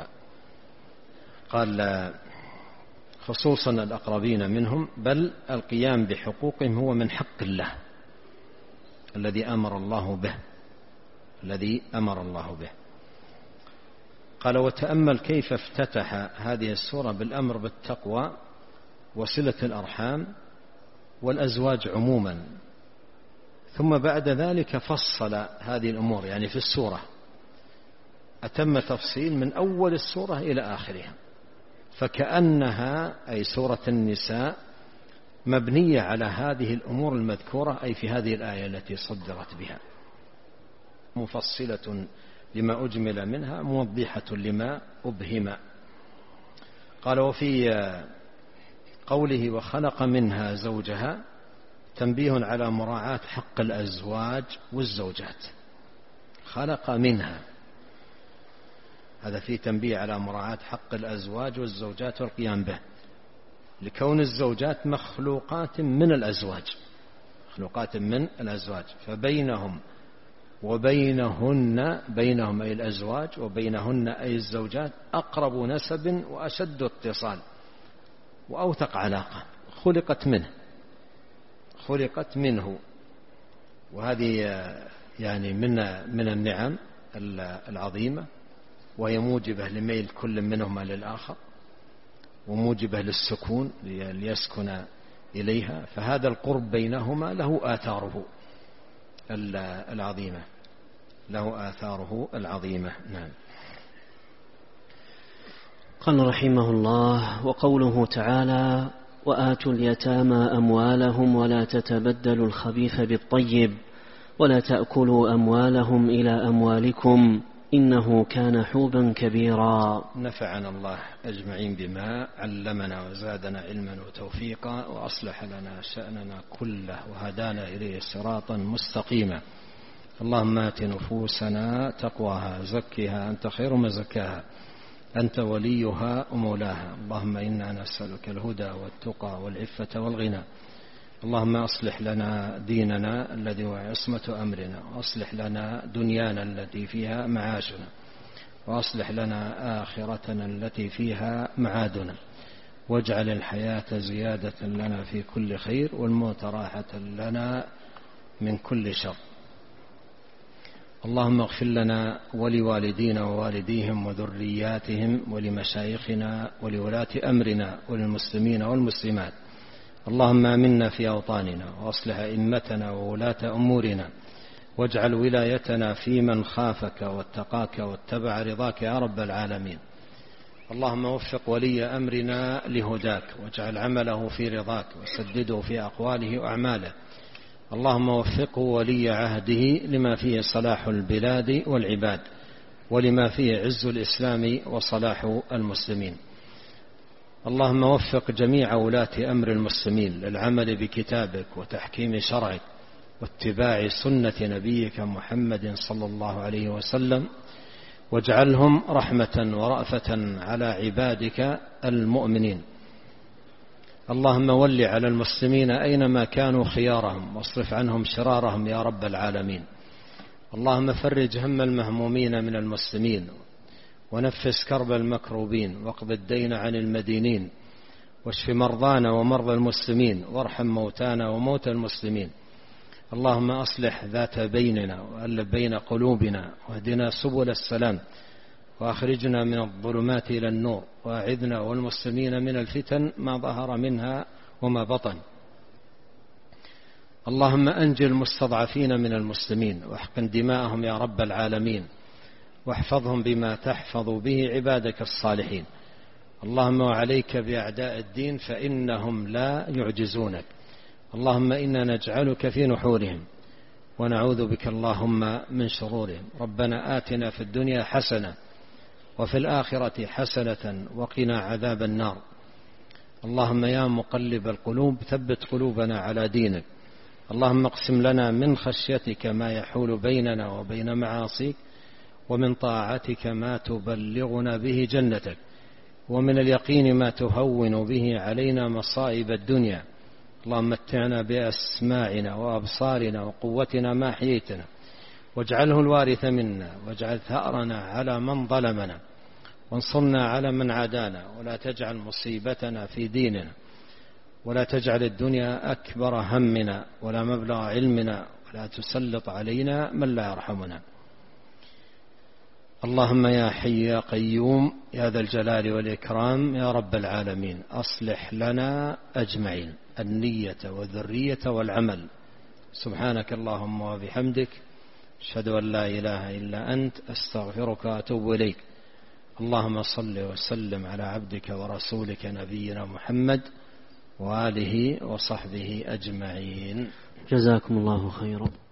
قال: خصوصا الأقربين منهم، بل القيام بحقوقهم هو من حق الله الذي أمر الله به الذي أمر الله به. قال: وتأمل كيف افتتح هذه السورة بالأمر بالتقوى وصلة الأرحام والأزواج عموما، ثم بعد ذلك فصل هذه الأمور يعني في السورة أتم تفصيل من أول السورة إلى آخرها، فكأنها أي سورة النساء مبنية على هذه الأمور المذكورة أي في هذه الآية التي صدرت بها، مفصلة لما أجمل منها موضحة لما أبهم. قال: وفي قوله وخلق منها زوجها تنبيه على مراعاة حق الأزواج والزوجات. خلق منها، هذا فيه تنبيه على مراعاة حق الأزواج والزوجات والقيام به، لكون الزوجات مخلوقات من الأزواج مخلوقات من الأزواج فبينهم وبينهن بينهم أي الأزواج وبينهن أي الزوجات أقرب نسب وأشد اتصال وأوثق علاقة، خلقت منه خلقت منه وهذه يعني من من النعم العظيمة، وهي موجبة لميل كل منهما للآخر وموجبة للسكون ليسكن إليها، فهذا القرب بينهما له آثاره العظيمة له آثاره العظيمة. نعم. قال رحمه الله: وقوله تعالى: وآتوا اليتامى أموالهم ولا تتبدلوا الخبيث بالطيب ولا تأكلوا أموالهم إلى أموالكم إنه كان حوبا كبيرا. نفعنا الله أجمعين بما علمنا وزادنا علما وتوفيقا وأصلح لنا شأننا كله وهدانا إليه صراطا مستقيما. اللهم آت نفوسنا تقواها زكها أنت خير من زكاها أنت وليها ومولاها. اللهم إنا نسألك الهدى والتقى والعفة والغنى. اللهم أصلح لنا ديننا الذي هو عصمة أمرنا، وأصلح لنا دنيانا التي فيها معاشنا، وأصلح لنا آخرتنا التي فيها معادنا، واجعل الحياة زيادة لنا في كل خير والموت راحة لنا من كل شر. اللهم اغفر لنا ولوالدينا ووالديهم وذرياتهم ولمشايخنا ولولاة أمرنا وللمسلمين والمسلمات. اللهم آمنا في أوطاننا وأصلح أئمتنا وولاة أمورنا، واجعل ولايتنا في من خافك واتقاك واتبع رضاك يا رب العالمين. اللهم وفق ولي أمرنا لهداك، واجعل عمله في رضاك، وسدده في أقواله وأعماله. اللهم وفقه ولي عهده لما فيه صلاح البلاد والعباد، ولما فيه عز الإسلام وصلاح المسلمين. اللهم وفق جميع ولاة أمر المسلمين للعمل بكتابك وتحكيم شرعك واتباع سنة نبيك محمد صلى الله عليه وسلم، واجعلهم رحمة ورأفة على عبادك المؤمنين. اللهم ول على المسلمين أينما كانوا خيارهم، واصرف عنهم شرارهم يا رب العالمين. اللهم فرج هم المهمومين من المسلمين، ونفس كرب المكروبين، واقض الدين عن المدينين، واشف مرضانا ومرضى المسلمين، وارحم موتانا وموتى المسلمين. اللهم أصلح ذات بيننا وألف بين قلوبنا، واهدنا سبل السلام، وأخرجنا من الظلمات إلى النور، وأعذنا والمسلمين من الفتن ما ظهر منها وما بطن. اللهم أنجي المستضعفين من المسلمين، واحقن دماءهم يا رب العالمين، واحفظهم بما تحفظ به عبادك الصالحين. اللهم وعليك بأعداء الدين فإنهم لا يعجزونك. اللهم إنا نجعلك في نحورهم، ونعوذ بك اللهم من شرورهم. ربنا آتنا في الدنيا حسنة وفي الآخرة حسنة وقنا عذاب النار. اللهم يا مقلب القلوب ثبت قلوبنا على دينك. اللهم اقسم لنا من خشيتك ما يحول بيننا وبين معاصيك، ومن طاعتك ما تبلغنا به جنتك، ومن اليقين ما تهون به علينا مصائب الدنيا. اللهم متعنا بأسماعنا وأبصارنا وقوتنا ما أحييتنا، واجعله الوارث منا، واجعل ثأرنا على من ظلمنا، وانصرنا على من عادانا، ولا تجعل مصيبتنا في ديننا، ولا تجعل الدنيا أكبر همنا ولا مبلغ علمنا، ولا تسلط علينا من لا يرحمنا. اللهم يا حي يا قيوم يا ذا الجلال والإكرام يا رب العالمين، أصلح لنا أجمعين النية والذرية والعمل. سبحانك اللهم وبحمدك، أشهد أن لا إله إلا أنت، أستغفرك وأتوب إليك. اللهم صل وسلم على عبدك ورسولك نبينا محمد وآله وصحبه أجمعين. جزاكم الله خيرا.